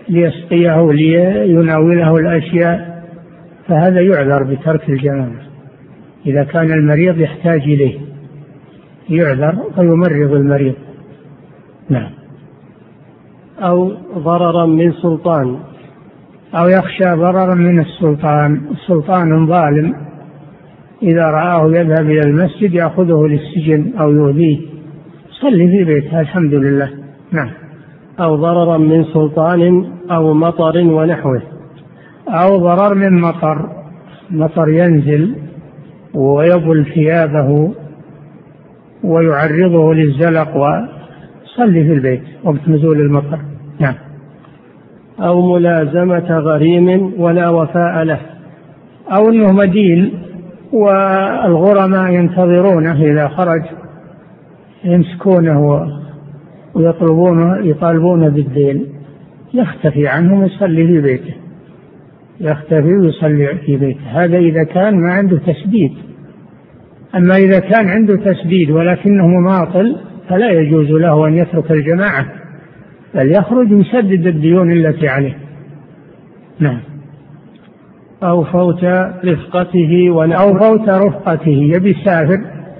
ليسقيه ليناوله الأشياء، فهذا يعذر بترك الجماعة. إذا كان المريض يحتاج إليه يعذر ويمرض المريض. نعم. أو ضررا من سلطان، أو يخشى ضررا من السلطان، السلطان ظالم إذا رآه يذهب إلى المسجد يأخذه للسجن أو يؤذيه، صلي في بيتها الحمد لله. نعم. أو ضررا من سلطان أو مطر ونحوه، أو ضرر من مطر ينزل ويبل ثيابه ويعرضه للزلق، وصلي في البيت وقت نزول المطر. نعم. أو ملازمة غريم ولا وفاء له، أو أنه مدين والغرماء ينتظرونه إذا خرج يمسكونه ويطالبونه بالدين، يختفي عنهم ويصلي في بيته، يختفي ويصلي في بيته. هذا إذا كان ما عنده تسديد. أما إذا كان عنده تسديد ولكنه مماطل فلا يجوز له أن يترك الجماعة، بل يخرج يسدد الديون التي عليه. نعم. أو فوت رفقته أو فوت رفقته، يبي يسافر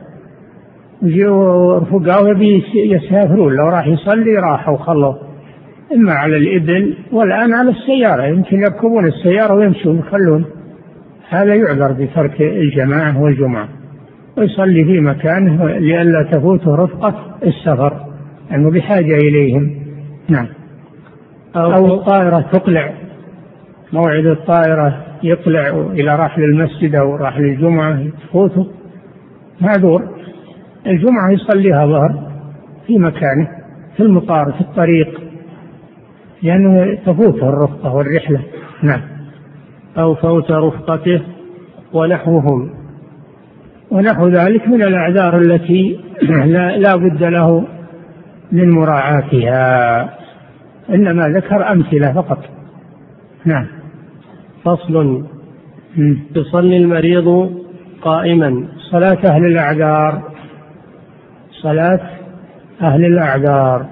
رفقه يبي يسافرون، لو راح يصلي راحوا وخلوا، إما على الإبل والآن على السيارة، يمكن يركبون السيارة ويمشون يخلون، هذا يعذر بترك الجماعة والجمعة ويصلي في مكانه لئلا تفوته رفقة السفر أنه بحاجة إليهم. نعم. أو الطائرة تقلع، موعد الطائرة يقلع إلى راح للمسجد أو راح للجمعة تفوته، معذور. الجمعة يصليها ظهر في مكانه في المطار في الطريق لأنه تفوته الرفقة والرحلة. نعم. أو فوت رفقته ونحوهم، ونحو ذلك من الأعذار التي لا بد له من مراعاتها، إنما ذكر أمثلة فقط. نعم. فصل. يصلي المريض قائما. صلاة أهل الأعذار، صلاة أهل الأعذار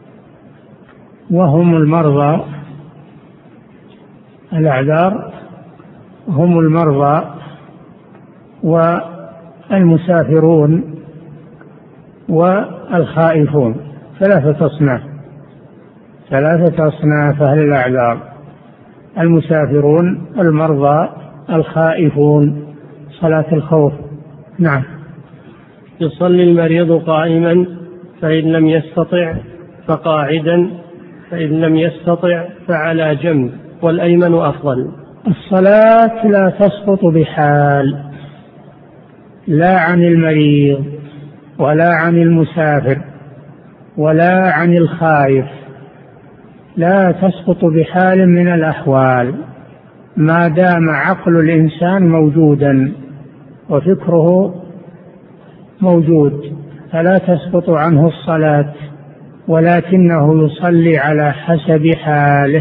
وهم المرضى، الأعذار هم المرضى والمسافرون والخائفون، ثلاثة أصناف أهل الأعذار: المسافرون، المرضى، الخائفون، صلاة الخوف. نعم. يصلي المريض قائما، فإن لم يستطع فقاعدا، فإن لم يستطع فعلى جنب، والأيمن أفضل. الصلاة لا تسقط بحال، لا عن المريض ولا عن المسافر ولا عن الخائف، لا تسقط بحال من الأحوال ما دام عقل الإنسان موجودا وفكره موجود، فلا تسقط عنه الصلاة، ولكنه يصلي على حسب حاله،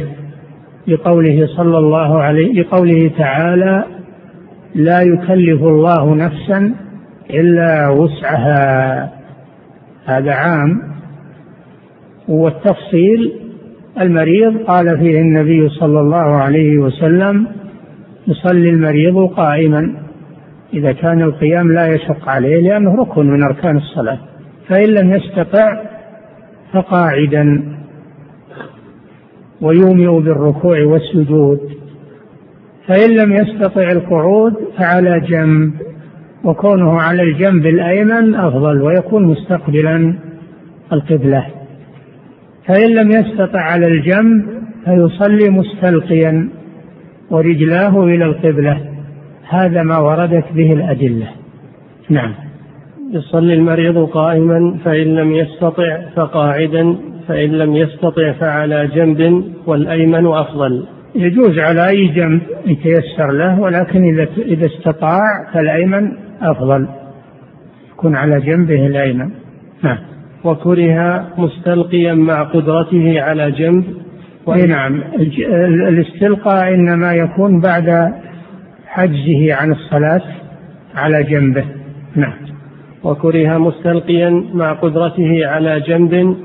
لقوله تعالى: لا يكلف الله نفسا إلا وسعها. هذا عام. والتفصيل: المريض قال فيه النبي صلى الله عليه وسلم: يصلي المريض قائما، إذا كان القيام لا يشق عليه لأنه ركن من أركان الصلاة، فإن لم يستطع فقاعدا، ويومئ بالركوع والسجود، فإن لم يستطع القعود فعلى جنب، وكونه على الجنب الأيمن أفضل ويكون مستقبلا القبلة. فإن لم يستطع على الجنب فيصلي مستلقيا ورجلاه إلى القبلة، هذا ما وردت به الأدلة. نعم. يصلي المريض قائما، فإن لم يستطع فقاعدا، فإن لم يستطع فعلى جنب، والأيمن أفضل. يجوز على أي جنب يتيسر له، ولكن إذا استطاع فالأيمن أفضل، يكون على جنبه الأيمن. نعم. وكره مستلقيا مع قدرته على جنب. نعم. الاستلقاء إنما يكون بعد حجزه عن الصلاة على جنبه. نعم. وكره مستلقيا مع قدرته على جنب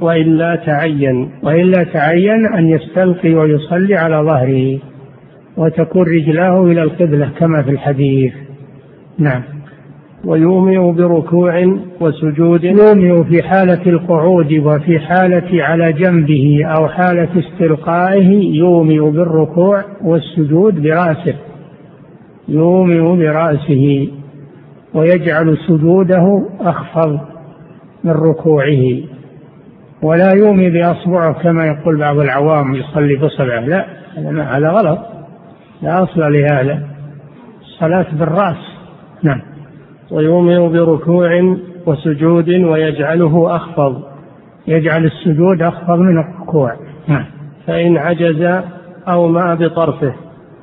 وإلا تعين أن يستلقي ويصلي على ظهره وتكون رجلاه إلى القبلة كما في الحديث. نعم. ويومئ بركوع وسجود، يومئ في حالة القعود وفي حالة على جنبه أو حالة استلقائه، يومئ بالركوع والسجود برأسه، يومئ برأسه ويجعل سجوده أخفض من ركوعه، ولا يومئ بأصبعه كما يقول بعض العوام يصلي بصبعه، لا، هذا غلط، لا أصل لهذا، الصلاة بالرأس. نعم. ويومئ بركوع وسجود ويجعله أخفض، يجعل السجود أخفض من الركوع. نعم. فإن عجز أومأ بطرفه،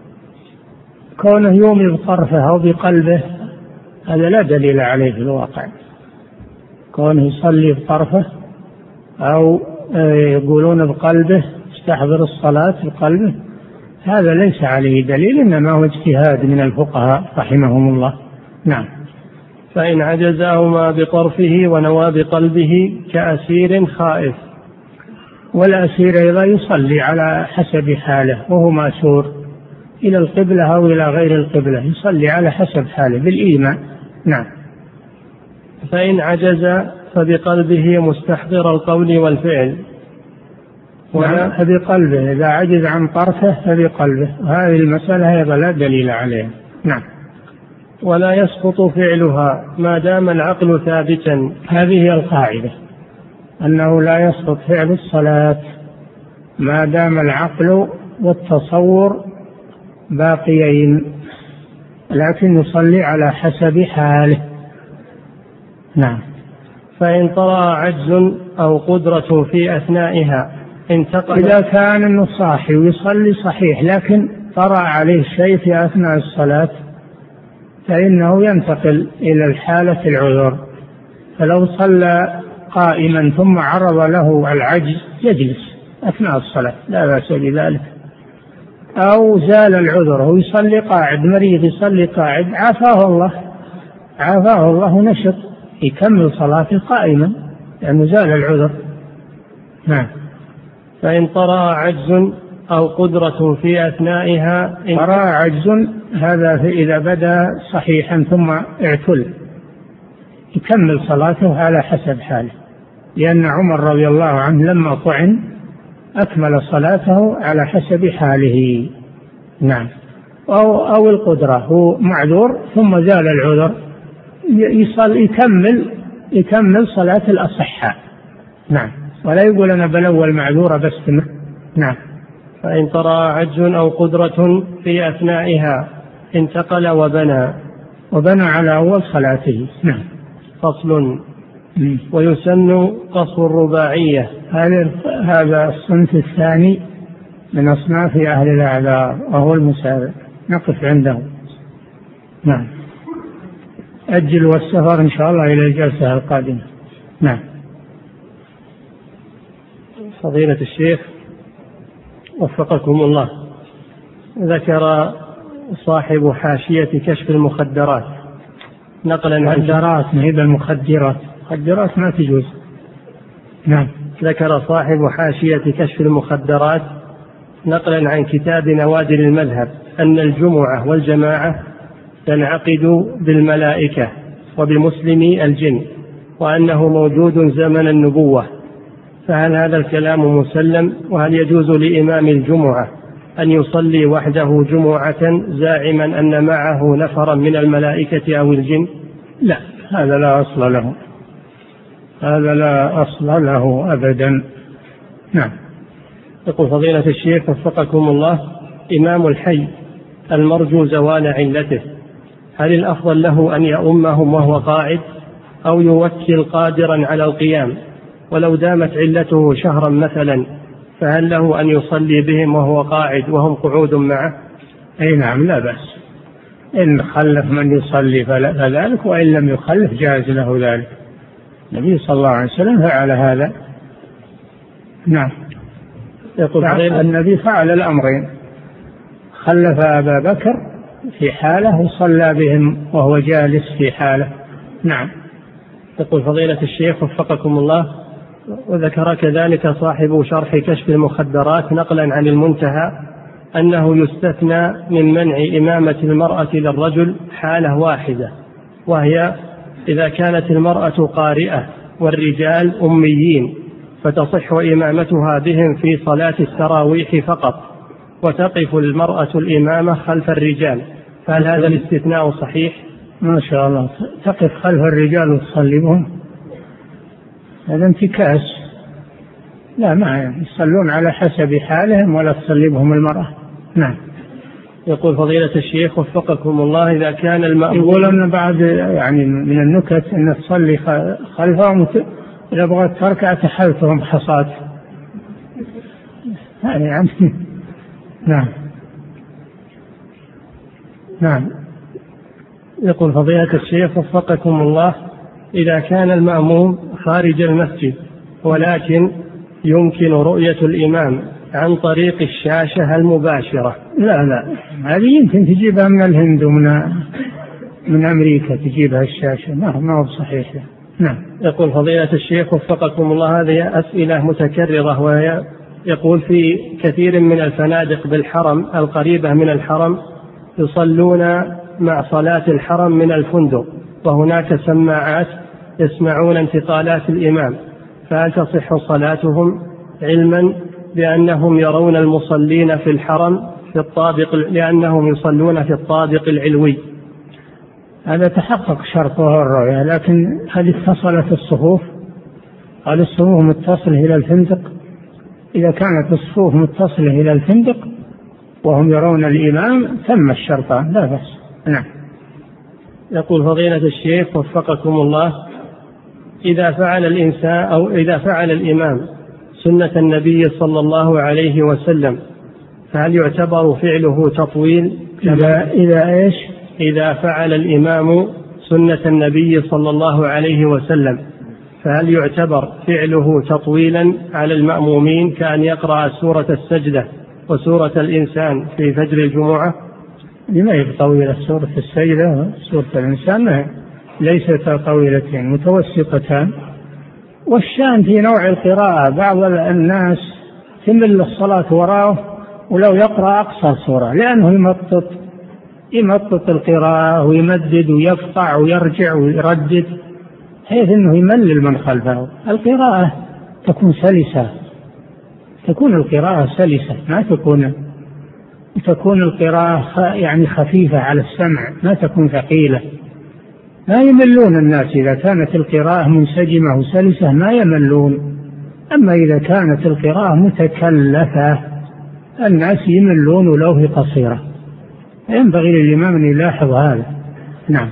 كونه يومئ بطرفه أو بقلبه هذا لا دليل عليه في الواقع، كونه يصلي بطرفه أو يقولون بقلبه استحضر الصلاة بقلبه، هذا ليس عليه دليل، إنما هو اجتهاد من الفقهاء رحمهم الله. نعم. فإن عجز أومأ بطرفه ونوى بقلبه كأسير خائف. والأسير أيضا يصلي على حسب حاله، وهو مأسور إلى القبلة أو إلى غير القبلة، يصلي على حسب حاله بالإيمان. نعم. فإن عجز فبقلبه مستحضر القول والفعل. نعم، فبقلبه، إذا عجز عن طرفه فبقلبه، هذه المسألة أيضا لا دليل عليها. نعم. ولا يسقط فعلها ما دام العقل ثابتا. هذه هي القاعدة، أنه لا يسقط فعل الصلاة ما دام العقل والتصور باقيين، لكن يصلي على حسب حاله. نعم. فإن طرأ عجز أو قدرة في أثنائها انتقل. إذا كان أنه صاحي ويصلي صحيح لكن طرأ عليه شيء في أثناء الصلاة فإنه ينتقل إلى الحالة العذر، فلو صلى قائما ثم عرض له العجز يجلس أثناء الصلاة لا بأس بذلك. أو زال العذر، هو يصلي قاعد، مريض يصلي قاعد، عافاه الله نشط يكمل صلاته قائما لأنه زال العذر. نعم. فإن طرأ عجز أو قدرة في أثنائها طرأ عجز، هذا إذا بدأ صحيحا ثم اعتل يكمل صلاته على حسب حاله، لأن عمر رضي الله عنه لما طعن أكمل صلاته على حسب حاله. نعم. أو القدرة، هو معذور ثم زال العذر يكمل صلاة الأصحاء. نعم. ولا يقول أنا بلوى المعذور بستمر. نعم. فإن طرأ عجز أو قدرة في أثنائها انتقل وبنى على أول صلاته. نعم. فصل. ويسن قصر الرباعية. هذا الصنف الثاني من أصناف أهل الأعذار وهو المسافر، نقف عنده. نعم. أجل والسفر إن شاء الله إلى الجلسة القادمة. نعم. فضيلة الشيخ وفقكم الله، ذكر صاحب حاشية كشف المخدرات نقلا عن مخدرات هذا المخدرات ما تجوز. نعم. ذكر صاحب حاشية كشف المخدرات نقلا عن كتاب نوادر المذهب أن الجمعة والجماعة تنعقد بالملائكة وبمسلمي الجن، وأنه موجود زمن النبوة، فهل هذا الكلام مسلم؟ وهل يجوز لإمام الجمعة أن يصلي وحده جمعة زاعما أن معه نفرا من الملائكة أو الجن؟ لا، هذا لا أصل له أبدا. نعم. يقول فضيلة الشيخ وفقكم الله، إمام الحي المرجو زوال علته، هل الأفضل له أن يؤمهم وهو قاعد أو يوكل قادرا على القيام؟ ولو دامت علته شهرا مثلا فهل له أن يصلي بهم وهو قاعد وهم قعود معه؟ أي نعم، لا بأس، إن خلف من يصلي فذلك، وإن لم يخلف جاز له ذلك. النبي صلى الله عليه وسلم فعل هذا. نعم. النبي فعل الأمرين، خلف أبا بكر في حالة وصلى بهم وهو جالس في حالة. نعم. يقول فضيلة الشيخ وفقكم الله، وذكر كذلك صاحب شرح كشف المخدرات نقلا عن المنتهى أنه يستثنى من منع إمامة المرأة للرجل حالة واحدة، وهي إذا كانت المرأة قارئة والرجال أميين، فتصح إمامتها بهم في صلاة التراويح فقط، وتقف المرأة الإمامة خلف الرجال، فهل هذا الاستثناء صحيح؟ ما شاء الله، تقف خلف الرجال وتصلي بهم، هذا انتكاس. لا، ما يصلون على حسب حالهم ولا تصلي بهم المرأة. نعم. يقول فضيلة الشيخ وفقكم الله، إذا كان المأموم يقول أن بعد يعني من النكت أن تصلي خلفهم، إذا بغيت تركع تحلتهم حصات يعني. نعم. نعم. يقول فضيلة الشيخ وفقكم الله، إذا كان المأموم خارج المسجد ولكن يمكن رؤية الإمام عن طريق الشاشة المباشرة. لا، هذه يمكن تجيبها من الهند ومن أمريكا، تجيبها الشاشة، ما هو صحيح. نعم. يقول فضيلة الشيخ وفقكم الله، هذه أسئلة متكررة، ويقول في كثير من الفنادق بالحرم القريبة من الحرم يصلون مع صلاة الحرم من الفندق، وهناك سماعات يسمعون انتقالات الإمام، فهل تصح صلاتهم علما بأنهم يرون المصلين في الحرم في الطابق، لأنهم يصلون في الطابق العلوي؟ هذا تحقق شرطه الرؤية، لكن هل اتصلت الصفوف؟ هل الصفوف متصلة إلى الفندق؟ إذا كانت الصفوف متصلة إلى الفندق وهم يرون الإمام تم الشرطان، لا بأس. نعم. يقول فضيلة الشيخ وفقكم الله، إذا فعل الإنسان أو إذا فعل الإمام سنة النبي صلى الله عليه وسلم، فهل يعتبر فعله تطويل؟ إذا فعل الإمام سنة النبي صلى الله عليه وسلم، فهل يعتبر فعله تطويلا على المأمومين كأن يقرأ سورة السجدة وسورة الإنسان في فجر الجمعة؟ لما يطول سورة السجدة وسورة الإنسان ليست طويلتين، متوسطتان. والشان في نوع القراءة، بعض الناس تمل الصلاة وراءه ولو يقرأ أقصر سورة، لأنه يمطط القراءة ويمدد ويقطع ويرجع ويردد، حيث أنه يملل من خلفه. القراءة تكون سلسة، تكون القراءة سلسة، ما تكون القراءة يعني خفيفة على السمع، ما تكون ثقيلة. ما يملون الناس إذا كانت القراءة منسجمة وسلسة، ما يملون. أما إذا كانت القراءة متكلفة الناس يملون ولو هي قصيرة، ينبغي للإمام أن يلاحظ هذا. نعم.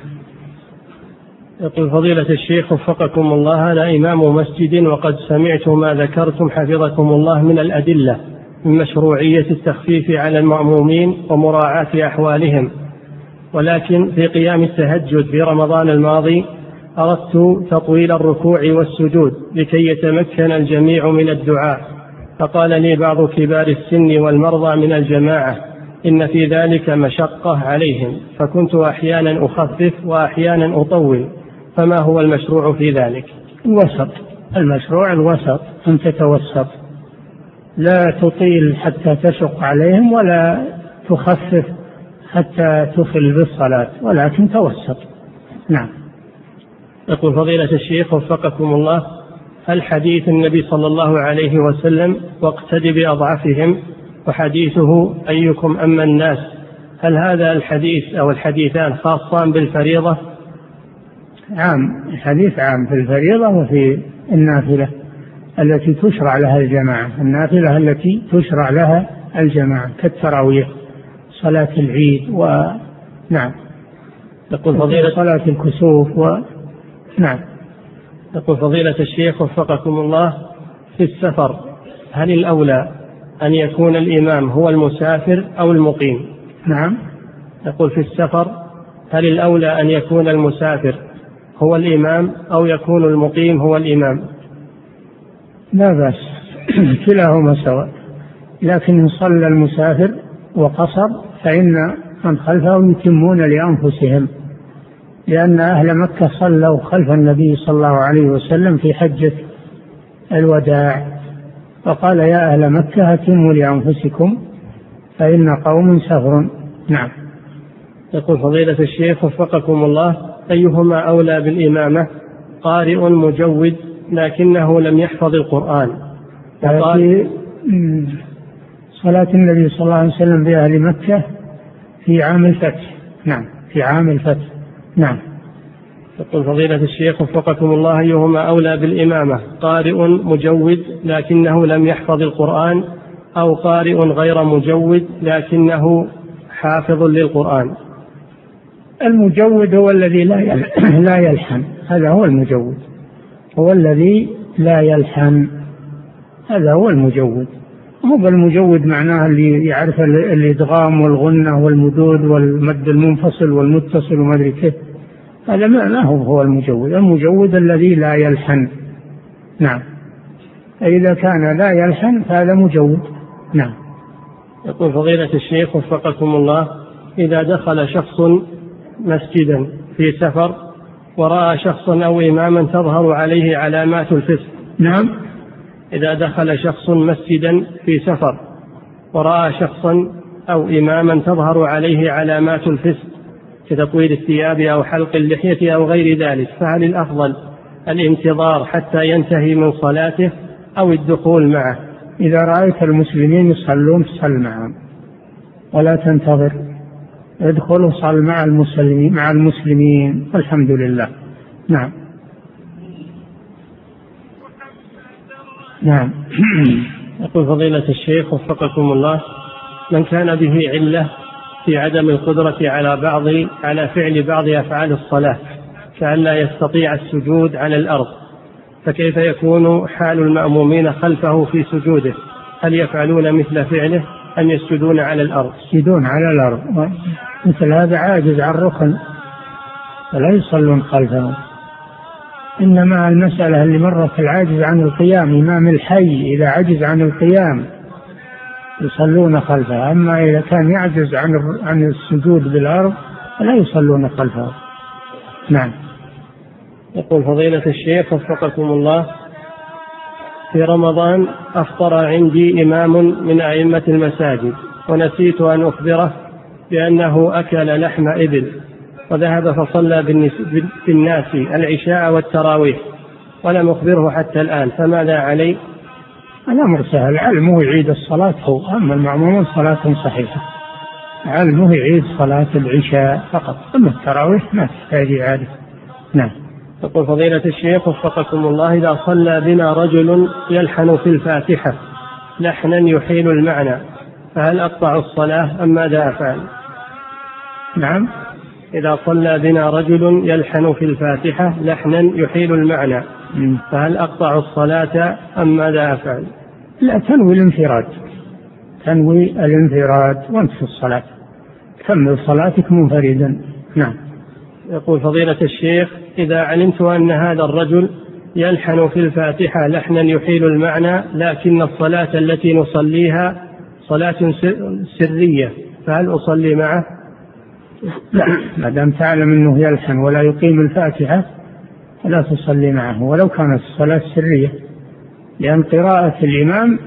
يقول فضيلة الشيخ وفقكم الله، هذا إمام مسجد وقد سمعت ما ذكرتم حفظكم الله من الأدلة من مشروعية التخفيف على المأمومين ومراعاة أحوالهم، ولكن في قيام التهجد في رمضان الماضي أردت تطويل الركوع والسجود لكي يتمكن الجميع من الدعاء، فقال لي بعض كبار السن والمرضى من الجماعة إن في ذلك مشقة عليهم، فكنت أحيانا أخفف وأحيانا أطول، فما هو المشروع في ذلك؟ الوسط، المشروع الوسط، أن تتوسط، لا تطيل حتى تشق عليهم ولا تخفف حتى تخل بالصلاة، ولكن توسط. نعم. يقول فضيلة الشيخ وفقكم الله، هل حديث النبي صلى الله عليه وسلم واقتد بأضعفهم وحديثه أيكم أما الناس، هل هذا الحديث أو الحديثان خاصان بالفريضة؟ عام، الحديث عام في الفريضة وفي النافلة التي تشرع لها الجماعة، النافلة التي تشرع لها الجماعة كالتراويح، صلاة العيد، نعم، يقول فضيلة صلاة الكسوف نعم. يقول فضيلة الشيخ وفقكم الله، في السفر هل الأولى أن يكون الإمام هو المسافر أو المقيم؟ نعم. يقول في السفر هل الأولى أن يكون المسافر هو الإمام أو يكون المقيم هو الإمام؟ لا بأس، كلاهما سواء، لكن إن صلى المسافر وقصر فإن من خلفه يتمون لأنفسهم، لأن أهل مكة صلوا خلف النبي صلى الله عليه وسلم في حجة الوداع، فقال يا أهل مكة أتموا لأنفسكم فإن قوم سفر. نعم. يقول فضيلة الشيخ وفقكم الله: أيهما أولى بالإمامة، قارئ مجود لكنه لم يحفظ القرآن؟ في صلاة النبي صلى الله عليه وسلم بأهل مكة في عام الفتح. نعم، في عام الفتح. نعم. يقول فضيلة الشيخ وفقكم الله: أيهما أولى بالإمامة، قارئ مجود لكنه لم يحفظ القرآن، أو قارئ غير مجود لكنه حافظ للقرآن؟ المجود هو الذي لا يلحن، هذا هو المجود، هو الذي لا يلحن، هذا هو المجود. هو المجود معناه اللي يعرف الإدغام والغنة والمدود والمد المنفصل والمتصل وما أدري كيف، هذا ما هو المجود. المجود الذي لا يلحن. نعم. إذا كان لا يلحن فهذا مجود. نعم. يقول فضيلة الشيخ وفقكم الله: إذا دخل شخص مسجدا في سفر ورأى شخصا أو إماما تظهر عليه علامات الفسق. نعم. إذا دخل شخص مسجدا في سفر ورأى شخصا أو إماما تظهر عليه علامات الفسق كتطويل الثياب أو حلق اللحية أو غير ذلك، فهل الأفضل الانتظار حتى ينتهي من صلاته أو الدخول معه؟ إذا رأيت المسلمين يصلون صل معهم ولا تنتظر، ادخل وصل مع المسلمين والحمد لله. نعم. نعم. يقول فضيلة الشيخ وفقكم الله: من كان به علة في عدم القدرة على فعل بعض أفعال الصلاة كأن لا يستطيع السجود على الأرض، فكيف يكون حال المأمومين خلفه في سجوده؟ هل يفعلون مثل فعله أم يسجدون على الأرض؟ يسجدون على الأرض، مثل هذا عاجز عن الركن فلا يصلون خلفه. إنما المسألة اللي مرت العاجز عن القيام، إمام الحي إذا عجز عن القيام يصلون خلفه، أما إذا كان يعجز عن السجود بالأرض فلا يصلون خلفه. نعم. يقول فضيلة الشيخ وفقكم الله: في رمضان أفطر عندي إمام من أئمة المساجد ونسيت أن أخبره بأنه أكل لحم إبل، وذهب فصلى بالناس العشاء والتراويح ولم أخبره حتى الآن، فماذا علي؟ الأمر سهل، علمه يعيد الصلاة هو، أما المأمومون صلاة صحيحة، علمه يعيد صلاة العشاء فقط، أما التراويح ما تحتاج إعادة. نعم. يقول فضيلة الشيخ وفقكم الله: إذا صلى بنا رجل يلحن في الفاتحة لحنا يحيل المعنى، فهل أقطع الصلاة أم ماذا أفعل؟ نعم. إذا صلى بنا رجل يلحن في الفاتحة لحنا يحيل المعنى، فهل أقطع الصلاة أم ماذا أفعل؟ لا، تنوي الانفراد، تنوي الانفراد وانت في الصلاة، كمل صلاتك منفردا. نعم. يقول فضيلة الشيخ: إذا علمت أن هذا الرجل يلحن في الفاتحة لحنا يحيل المعنى لكن الصلاة التي نصليها صلاة سرية، فهل أصلي معه؟ لا، ما دام تعلم أنه يلحن ولا يقيم الفاتحة فلا تصلي معه ولو كانت الصلاة سرية، لأن قراءة الإمام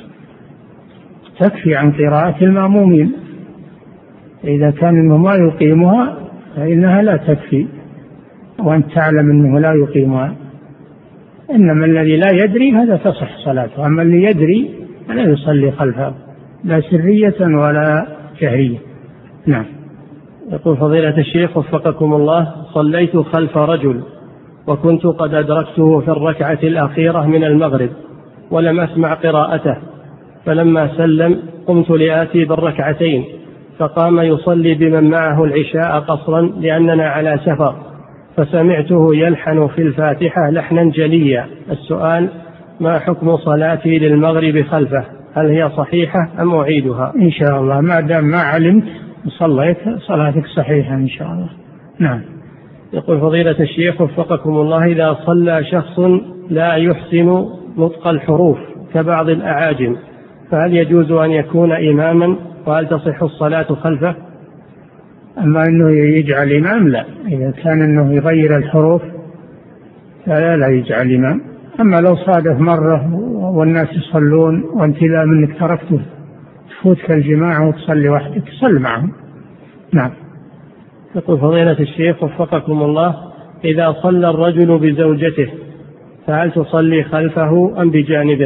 تكفي عن قراءة المأمومين، إذا كان أنه ما يقيمها فإنها لا تكفي وأنت تعلم أنه لا يقيمها. إنما الذي لا يدري هذا تصح صلاته، أما اللي يدري فلا يصلي خلفه لا سرية ولا جهرية. نعم. يقول فضيلة الشيخ وفقكم الله: صليت خلف رجل وكنت قد أدركته في الركعة الأخيرة من المغرب ولم أسمع قراءته، فلما سلم قمت لآتي بالركعتين، فقام يصلي بمن معه العشاء قصرا لأننا على سفر، فسمعته يلحن في الفاتحة لحنا جليا. السؤال: ما حكم صلاتي للمغرب خلفه؟ هل هي صحيحة أم أعيدها؟ إن شاء الله ما دام ما علمت وصليت صلاتك صحيحة إن شاء الله. نعم. يقول فضيلة الشيخ وفقكم الله: إذا صلى شخص لا يحسن نطق الحروف كبعض الأعاجم، فهل يجوز أن يكون إماما وهل تصح الصلاة خلفه؟ أما أنه يجعل إمام لا، إذا كان أنه يغير الحروف فلا يجعل إمام. أما لو صادف مرة والناس يصلون وأنت لا منك تركته تفوتك الجماعة وتصلي وحدك تصلي معهم. نعم. يقول فضيلة الشيخ وفقكم الله: إذا صلى الرجل بزوجته فهل تصلي خلفه أم بجانبه؟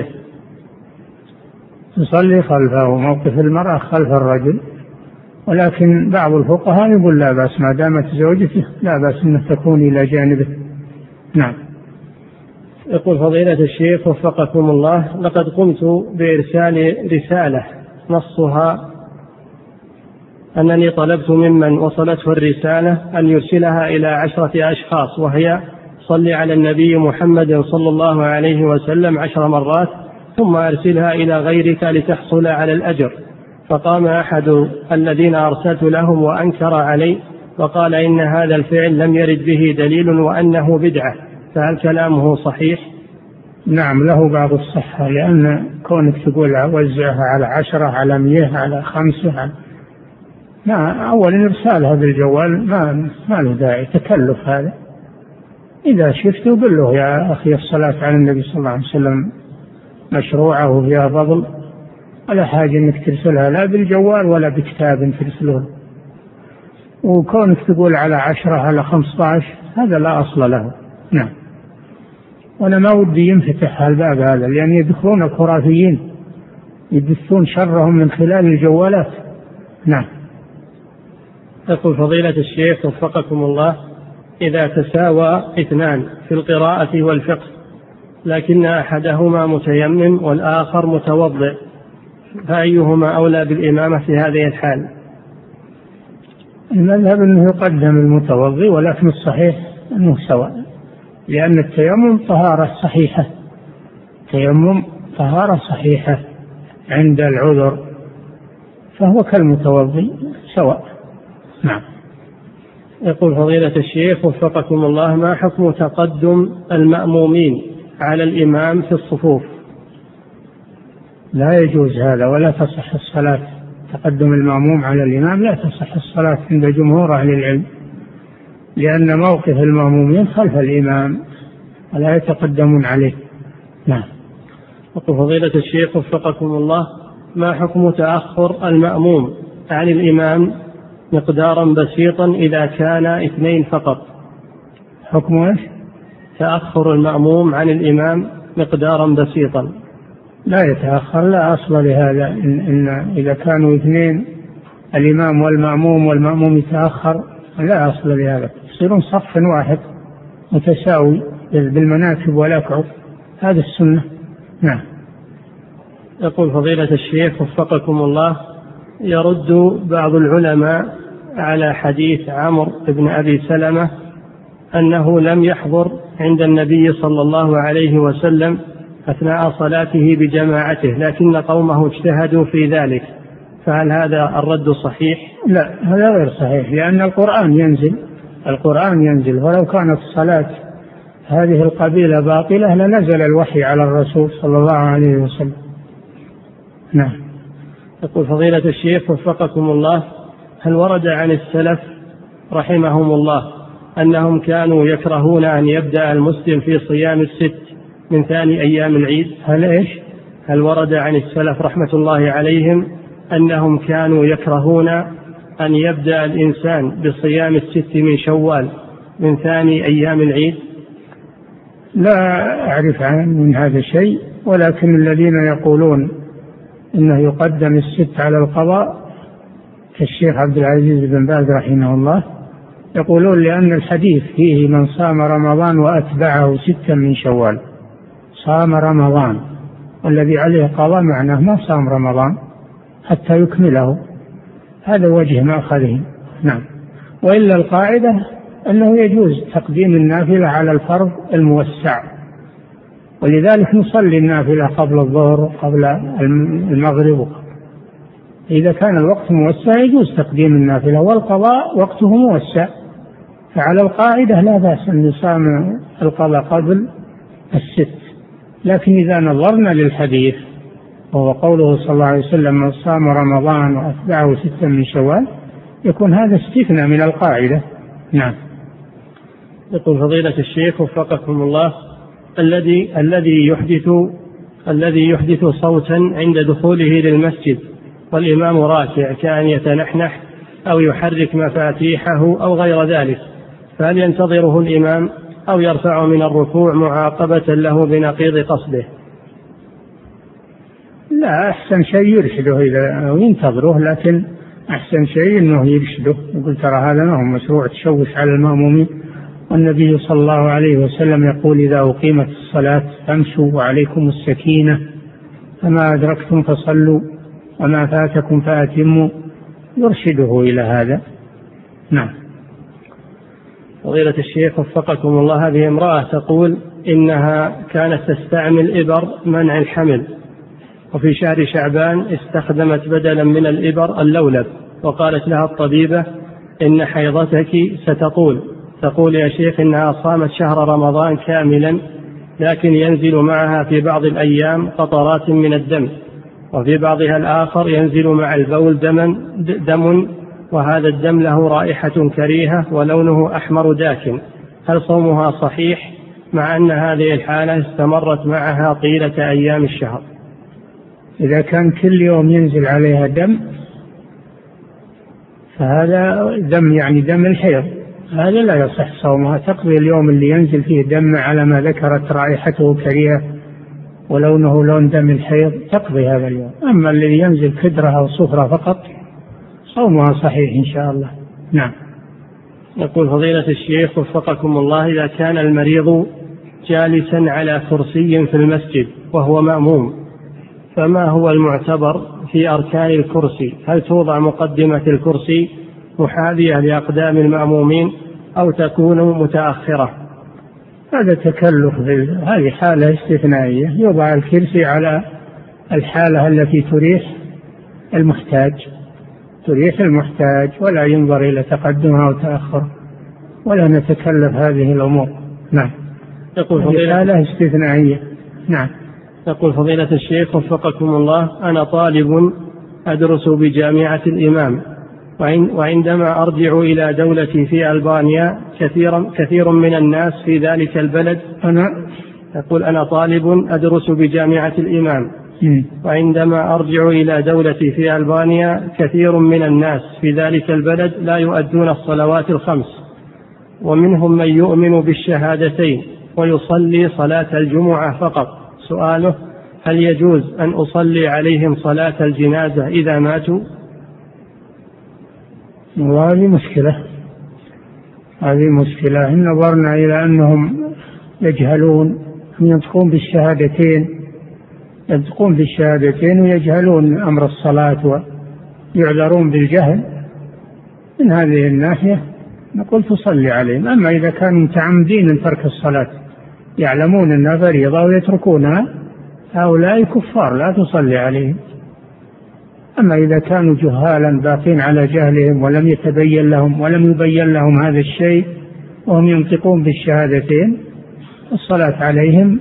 تصلي خلفه، موقف المرأة خلف الرجل، ولكن بعض الفقهاء يقول لا بأس ما دامت زوجته لا بأس أن تكون إلى جانبه. نعم. يقول فضيلة الشيخ وفقكم الله: لقد قمت بإرسال رسالة نصها أنني طلبت ممن وصلته الرسالة أن يرسلها إلى 10 أشخاص، وهي: صل على النبي محمد صلى الله عليه وسلم 10 مرات ثم أرسلها إلى غيرك لتحصل على الأجر. فقام أحد الذين أرسلت لهم وأنكر علي وقال إن هذا الفعل لم يرد به دليل وأنه بدعة، فهل كلامه صحيح؟ نعم، له بعض الصحة، لأن كونك تقول وزعها على 10 على 100 على 5 أولا إرسالها بالجوال ما له داعي تكلف هذا. إذا شفت قل له يا أخي الصلاة على النبي صلى الله عليه وسلم مشروعة وفيها فضل، ولا حاجة أنك ترسلها لا بالجوال ولا بكتاب ترسله. وكونك تقول على 10 على 15 هذا لا أصل له. نعم. وأنا ما ودي ينفتح الباب هذا، لأن يدخلون الخرافيين يبثون شرهم من خلال الجوالات. نعم. يقول فضيلة الشيخ وفقكم الله: إذا تساوى 2 في القراءة والفقه لكن أحدهما متيمم والآخر متوضئ، فأيهما أولى بالإمامة في هذه الحال؟ المذهب أنه يقدم المتوضئ، ولكن الصحيح أنه سواء، لأن التيمم طهارة صحيحة، التيمم طهارة صحيحة عند العذر، فهو كالمتوضئ سواء. نعم. يقول فضيلة الشيخ وفقكم الله: ما حكم تقدم المأمومين على الإمام في الصفوف؟ لا يجوز هذا، ولا تصح الصلاة. تقدم المأموم على الإمام لا تصح الصلاة عند جمهور أهل العلم، لأن موقف المأمومين خلف الإمام ولا يتقدمون عليه. نعم. يقول فضيلة الشيخ وفقكم الله: ما حكم تأخر المأموم عن الإمام مقدارا بسيطا إذا كان 2 فقط؟ حكم ايش؟ تأخر المأموم عن الإمام مقدارا بسيطا. لا يتأخر، لا أصل لهذا. إن إذا كانوا 2 الإمام والمأموم يتأخر لا أصل لهذا، يصيرون صف واحد متساوي بالمناكب والأكعب، هذا السنة. نعم. يقول فضيلة الشيخ وفقكم الله: يرد بعض العلماء على حديث عمرو بن أبي سلمة أنه لم يحضر عند النبي صلى الله عليه وسلم أثناء صلاته بجماعته لكن قومه اجتهدوا في ذلك، فهل هذا الرد صحيح؟ لا، هذا غير صحيح، لأن القرآن ينزل ولو كانت صلاة هذه القبيلة باطلة لنزل الوحي على الرسول صلى الله عليه وسلم. نعم. يقول فضيلة الشيخ وفقكم الله: هل ورد عن السلف رحمهم الله أنهم كانوا يكرهون أن يبدأ المسلم في صيام 6 من ثاني أيام العيد؟ هل ورد عن السلف رحمة الله عليهم أنهم كانوا يكرهون أن يبدأ الإنسان بصيام 6 من شوال من ثاني أيام العيد؟ لا أعرف من هذا شيء، ولكن الذين يقولون إنه يقدم 6 على القضاء كالشيخ عبد العزيز بن باز رحمه الله يقولون لأن الحديث فيه من صام رمضان وأتبعه 6 من شوال، صام رمضان، والذي عليه قضاء معناه ما صام رمضان حتى يكمله، هذا وجه مأخذه. نعم. وإلا القاعدة أنه يجوز تقديم النافلة على الفرض الموسع، ولذلك نصلي النافلة قبل الظهر قبل المغرب، إذا كان الوقت موسع يجوز تقديم النافلة، والقضاء وقته موسع، فعلى القاعدة لا بأس أن يصام القضاء قبل 6. لكن إذا نظرنا للحديث وهو قوله صلى الله عليه وسلم من صام رمضان وأتبعه 6 من شوال، يكون هذا استثناء من القاعدة. نعم. يقول فضيلة الشيخ وفقكم الله: الذي يحدث صوتا عند دخوله للمسجد والإمام راكع كأن يتنحنح أو يحرك مفاتيحه أو غير ذلك، فهل ينتظره الإمام أو يرفع من الركوع معاقبة له بنقيض قصده؟ لا، أحسن شيء يرشده إذا ينتظره، لكن أحسن شيء أنه يرشده، يقول ترى هذا ما هو مشروع تشوش على المأمومين، والنبي صلى الله عليه وسلم يقول إذا أقيمت الصلاة فامشوا وعليكم السكينة، فما أدركتم فصلوا وما فاتكم فأتموا، يرشده إلى هذا. نعم. فضيلة الشيخ وفقكم الله: هذه امرأة تقول إنها كانت تستعمل إبر منع الحمل، وفي شهر شعبان استخدمت بدلا من الإبر اللولب، وقالت لها الطبيبة إن حيضتك ستطول. تقول يا شيخ إنها صامت شهر رمضان كاملا، لكن ينزل معها في بعض الأيام قطرات من الدم، وفي بعضها الآخر ينزل مع البول دم، وهذا الدم له رائحة كريهة ولونه أحمر داكن، هل صومها صحيح مع أن هذه الحالة استمرت معها طيلة أيام الشهر؟ إذا كان كل يوم ينزل عليها دم فهذا دم يعني دم الحيض، هذا لا يصح صومها، تقضي اليوم اللي ينزل فيه دم على ما ذكرت رائحته كريهة ولونه لون دم الحيض، تقضي هذا اليوم. أما الذي ينزل كدرة أو صفرة فقط صومها صحيح إن شاء الله. نعم. يقول فضيلة الشيخ وفقكم الله: إذا كان المريض جالسا على كرسي في المسجد وهو مأموم، فما هو المعتبر في أركان الكرسي؟ هل توضع مقدمة الكرسي محاذية لأقدام المأمومين أو تكون متأخرة؟ هذا تكلف، هذه حالة استثنائية، يوضع الكرسي على الحالة التي تريح المحتاج ولا ينظر إلى تقدمها وتأخر، ولا نتكلف هذه الأمور. نعم. يقول حالة استثنائية. نعم. يقول فضيلة الشيخ وفقكم الله: أنا طالب أدرس بجامعة الإمام، وعندما أرجع إلى دولتي في ألبانيا كثير من الناس في ذلك البلد. أنا طالب أدرس بجامعة الإمام، وعندما أرجع إلى دولتي في ألبانيا كثير من الناس في ذلك البلد لا يؤدون الصلوات الخمس، ومنهم من يؤمن بالشهادتين ويصلي صلاة الجمعة فقط. سؤاله: هل يجوز أن أصلي عليهم صلاة الجنازة إذا ماتوا؟ وهذه مشكلة إن نظرنا إلى أنهم يجهلون، ينطقون بالشهادتين ويجهلون أمر الصلاة ويعذرون بالجهل، من هذه الناحية نقول تصلي عليهم. أما إذا كانوا متعمدين ترك الصلاة يعلمون أنها فريضة ويتركونها، هؤلاء كفار لا تصلي عليهم. أما إذا كانوا جهالا باقين على جهلهم ولم يبين لهم هذا الشيء وهم ينطقون بالشهادتين، الصلاة عليهم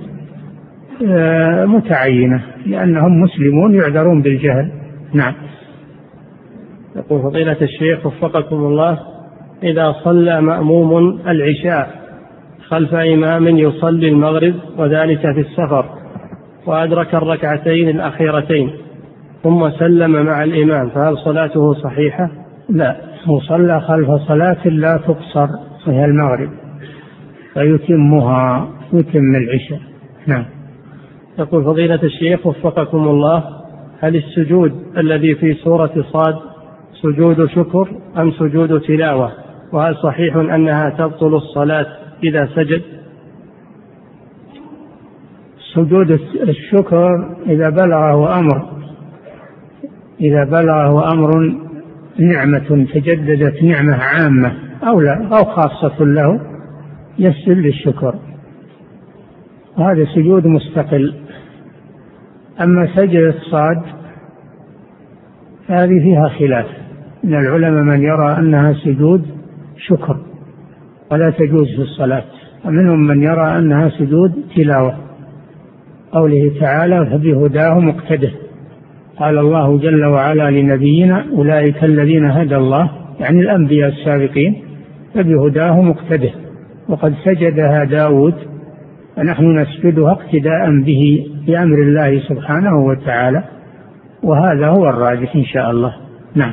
متعينة لأنهم مسلمون يعذرون بالجهل. نعم. يقول فضيلة الشيخ وفقكم الله: إذا صلى مأموم العشاء خلف إمام يصلي المغرب وذلك في السفر، وأدرك الركعتين الأخيرتين ثم سلم مع الإمام، فهل صلاته صحيحة؟ لا، هو صلى خلف صلاة لا تقصر وهي المغرب فيتمها، يتم العشاء. نعم. يقول فضيلة الشيخ وفقكم الله: هل السجود الذي في سورة صاد سجود شكر أم سجود تلاوة؟ وهل صحيح أنها تبطل الصلاة إذا سجد؟ سجود الشكر إذا بلغه أمر نعمة تجددت، نعمة عامة أو خاصة له، يسجد للشكر، وهذا سجود مستقل. أما سجدة صاد هذه فيها خلاف من العلماء، من يرى أنها سجود شكر ولا تجوز في الصلاة، ومنهم من يرى أنها سجود تلاوة، قوله تعالى: فبهداه مقتده. قال الله جل وعلا لنبينا: أولئك الذين هدى الله يعني الأنبياء السابقين، فبهداه مقتده. وقد سجدها داود ونحن نسجدها اقتداء به بأمر الله سبحانه وتعالى، وهذا هو الراجح إن شاء الله. نعم.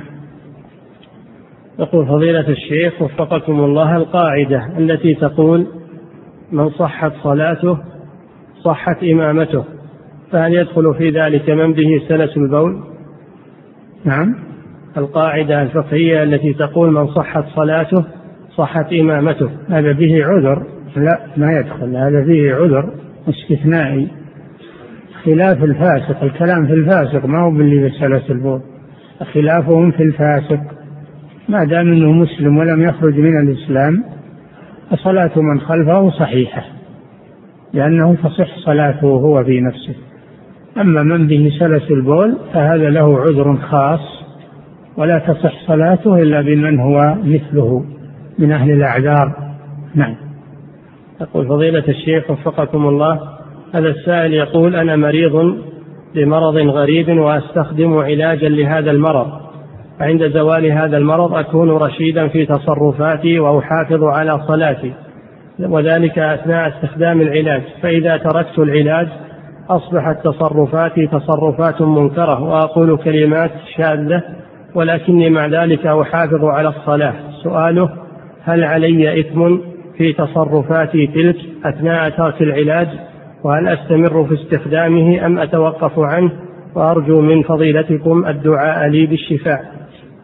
يقول فضيلة الشيخ وفقكم الله، القاعدة التي تقول من صحت صلاته صحت إمامته، فهل يدخل في ذلك من به سلس البول؟ نعم. القاعدة الفقهية التي تقول من صحت صلاته صحت إمامته، هذا به عذر؟ لا، ما يدخل، هذا فيه عذر استثنائي، خلاف الفاسق. الكلام في الفاسق ما هو باللي بسلس البول، خلافهم في الفاسق. ما دام انه مسلم ولم يخرج من الإسلام فصلاة من خلفه صحيحة، لأنه تصح صلاته هو في نفسه. أما من به سلس البول فهذا له عذر خاص، ولا تصح صلاته إلا بمن هو مثله من أهل الأعذار. نعم. يقول فضيلة الشيخ وفقكم الله، هذا السائل يقول أنا مريض بمرض غريب وأستخدم علاجا لهذا المرض، عند زوال هذا المرض أكون رشيدا في تصرفاتي وأحافظ على صلاتي، وذلك أثناء استخدام العلاج، فإذا تركت العلاج أصبحت تصرفاتي تصرفات منكرة وأقول كلمات شاذة، ولكني مع ذلك أحافظ على الصلاة. سؤاله: هل علي إثم في تصرفاتي تلك أثناء ترك العلاج؟ وهل أستمر في استخدامه أم أتوقف عنه؟ وأرجو من فضيلتكم الدعاء لي بالشفاء.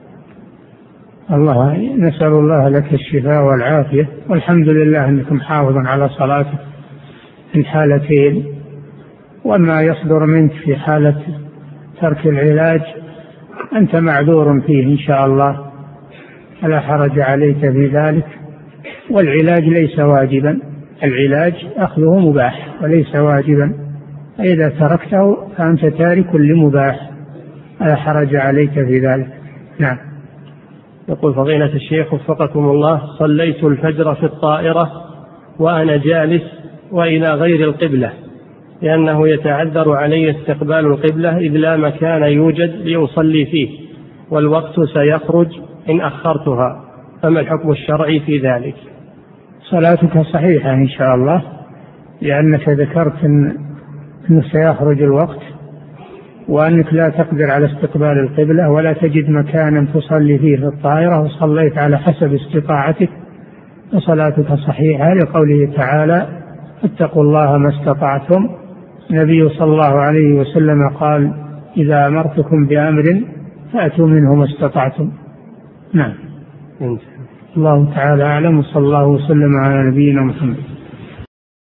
الله، نسأل الله لك الشفاء والعافية، والحمد لله أنكم حافظ على صلاتك في الحالتين. وما يصدر منك في حالة ترك العلاج أنت معذور فيه إن شاء الله، فلا حرج عليك في ذلك. والعلاج ليس واجبا، العلاج أخذه مباح وليس واجبا، فإذا تركته فأنت تارك لمباح، لا حرج عليك في ذلك. نعم. يقول فضيلة الشيخ وفقكم الله، صليت الفجر في الطائرة وأنا جالس وإلى غير القبلة، لأنه يتعذر علي استقبال القبلة إذ لا مكان يوجد لأصلي فيه، والوقت سيخرج إن أخرتها، فما الحكم الشرعي في ذلك؟ صلاتك صحيحة إن شاء الله، لأنك ذكرت أنه سيخرج الوقت وأنك لا تقدر على استقبال القبلة ولا تجد مكانا تصلي فيه في الطائرة، وصليت على حسب استطاعتك، فصلاتك صحيحة، لقوله تعالى: اتقوا الله ما استطعتم. النبي صلى الله عليه وسلم قال: إذا أمرتكم بأمر فأتوا منه ما استطعتم. نعم. الله تعالى أعلم، وصلى الله وسلم على نبينا محمد.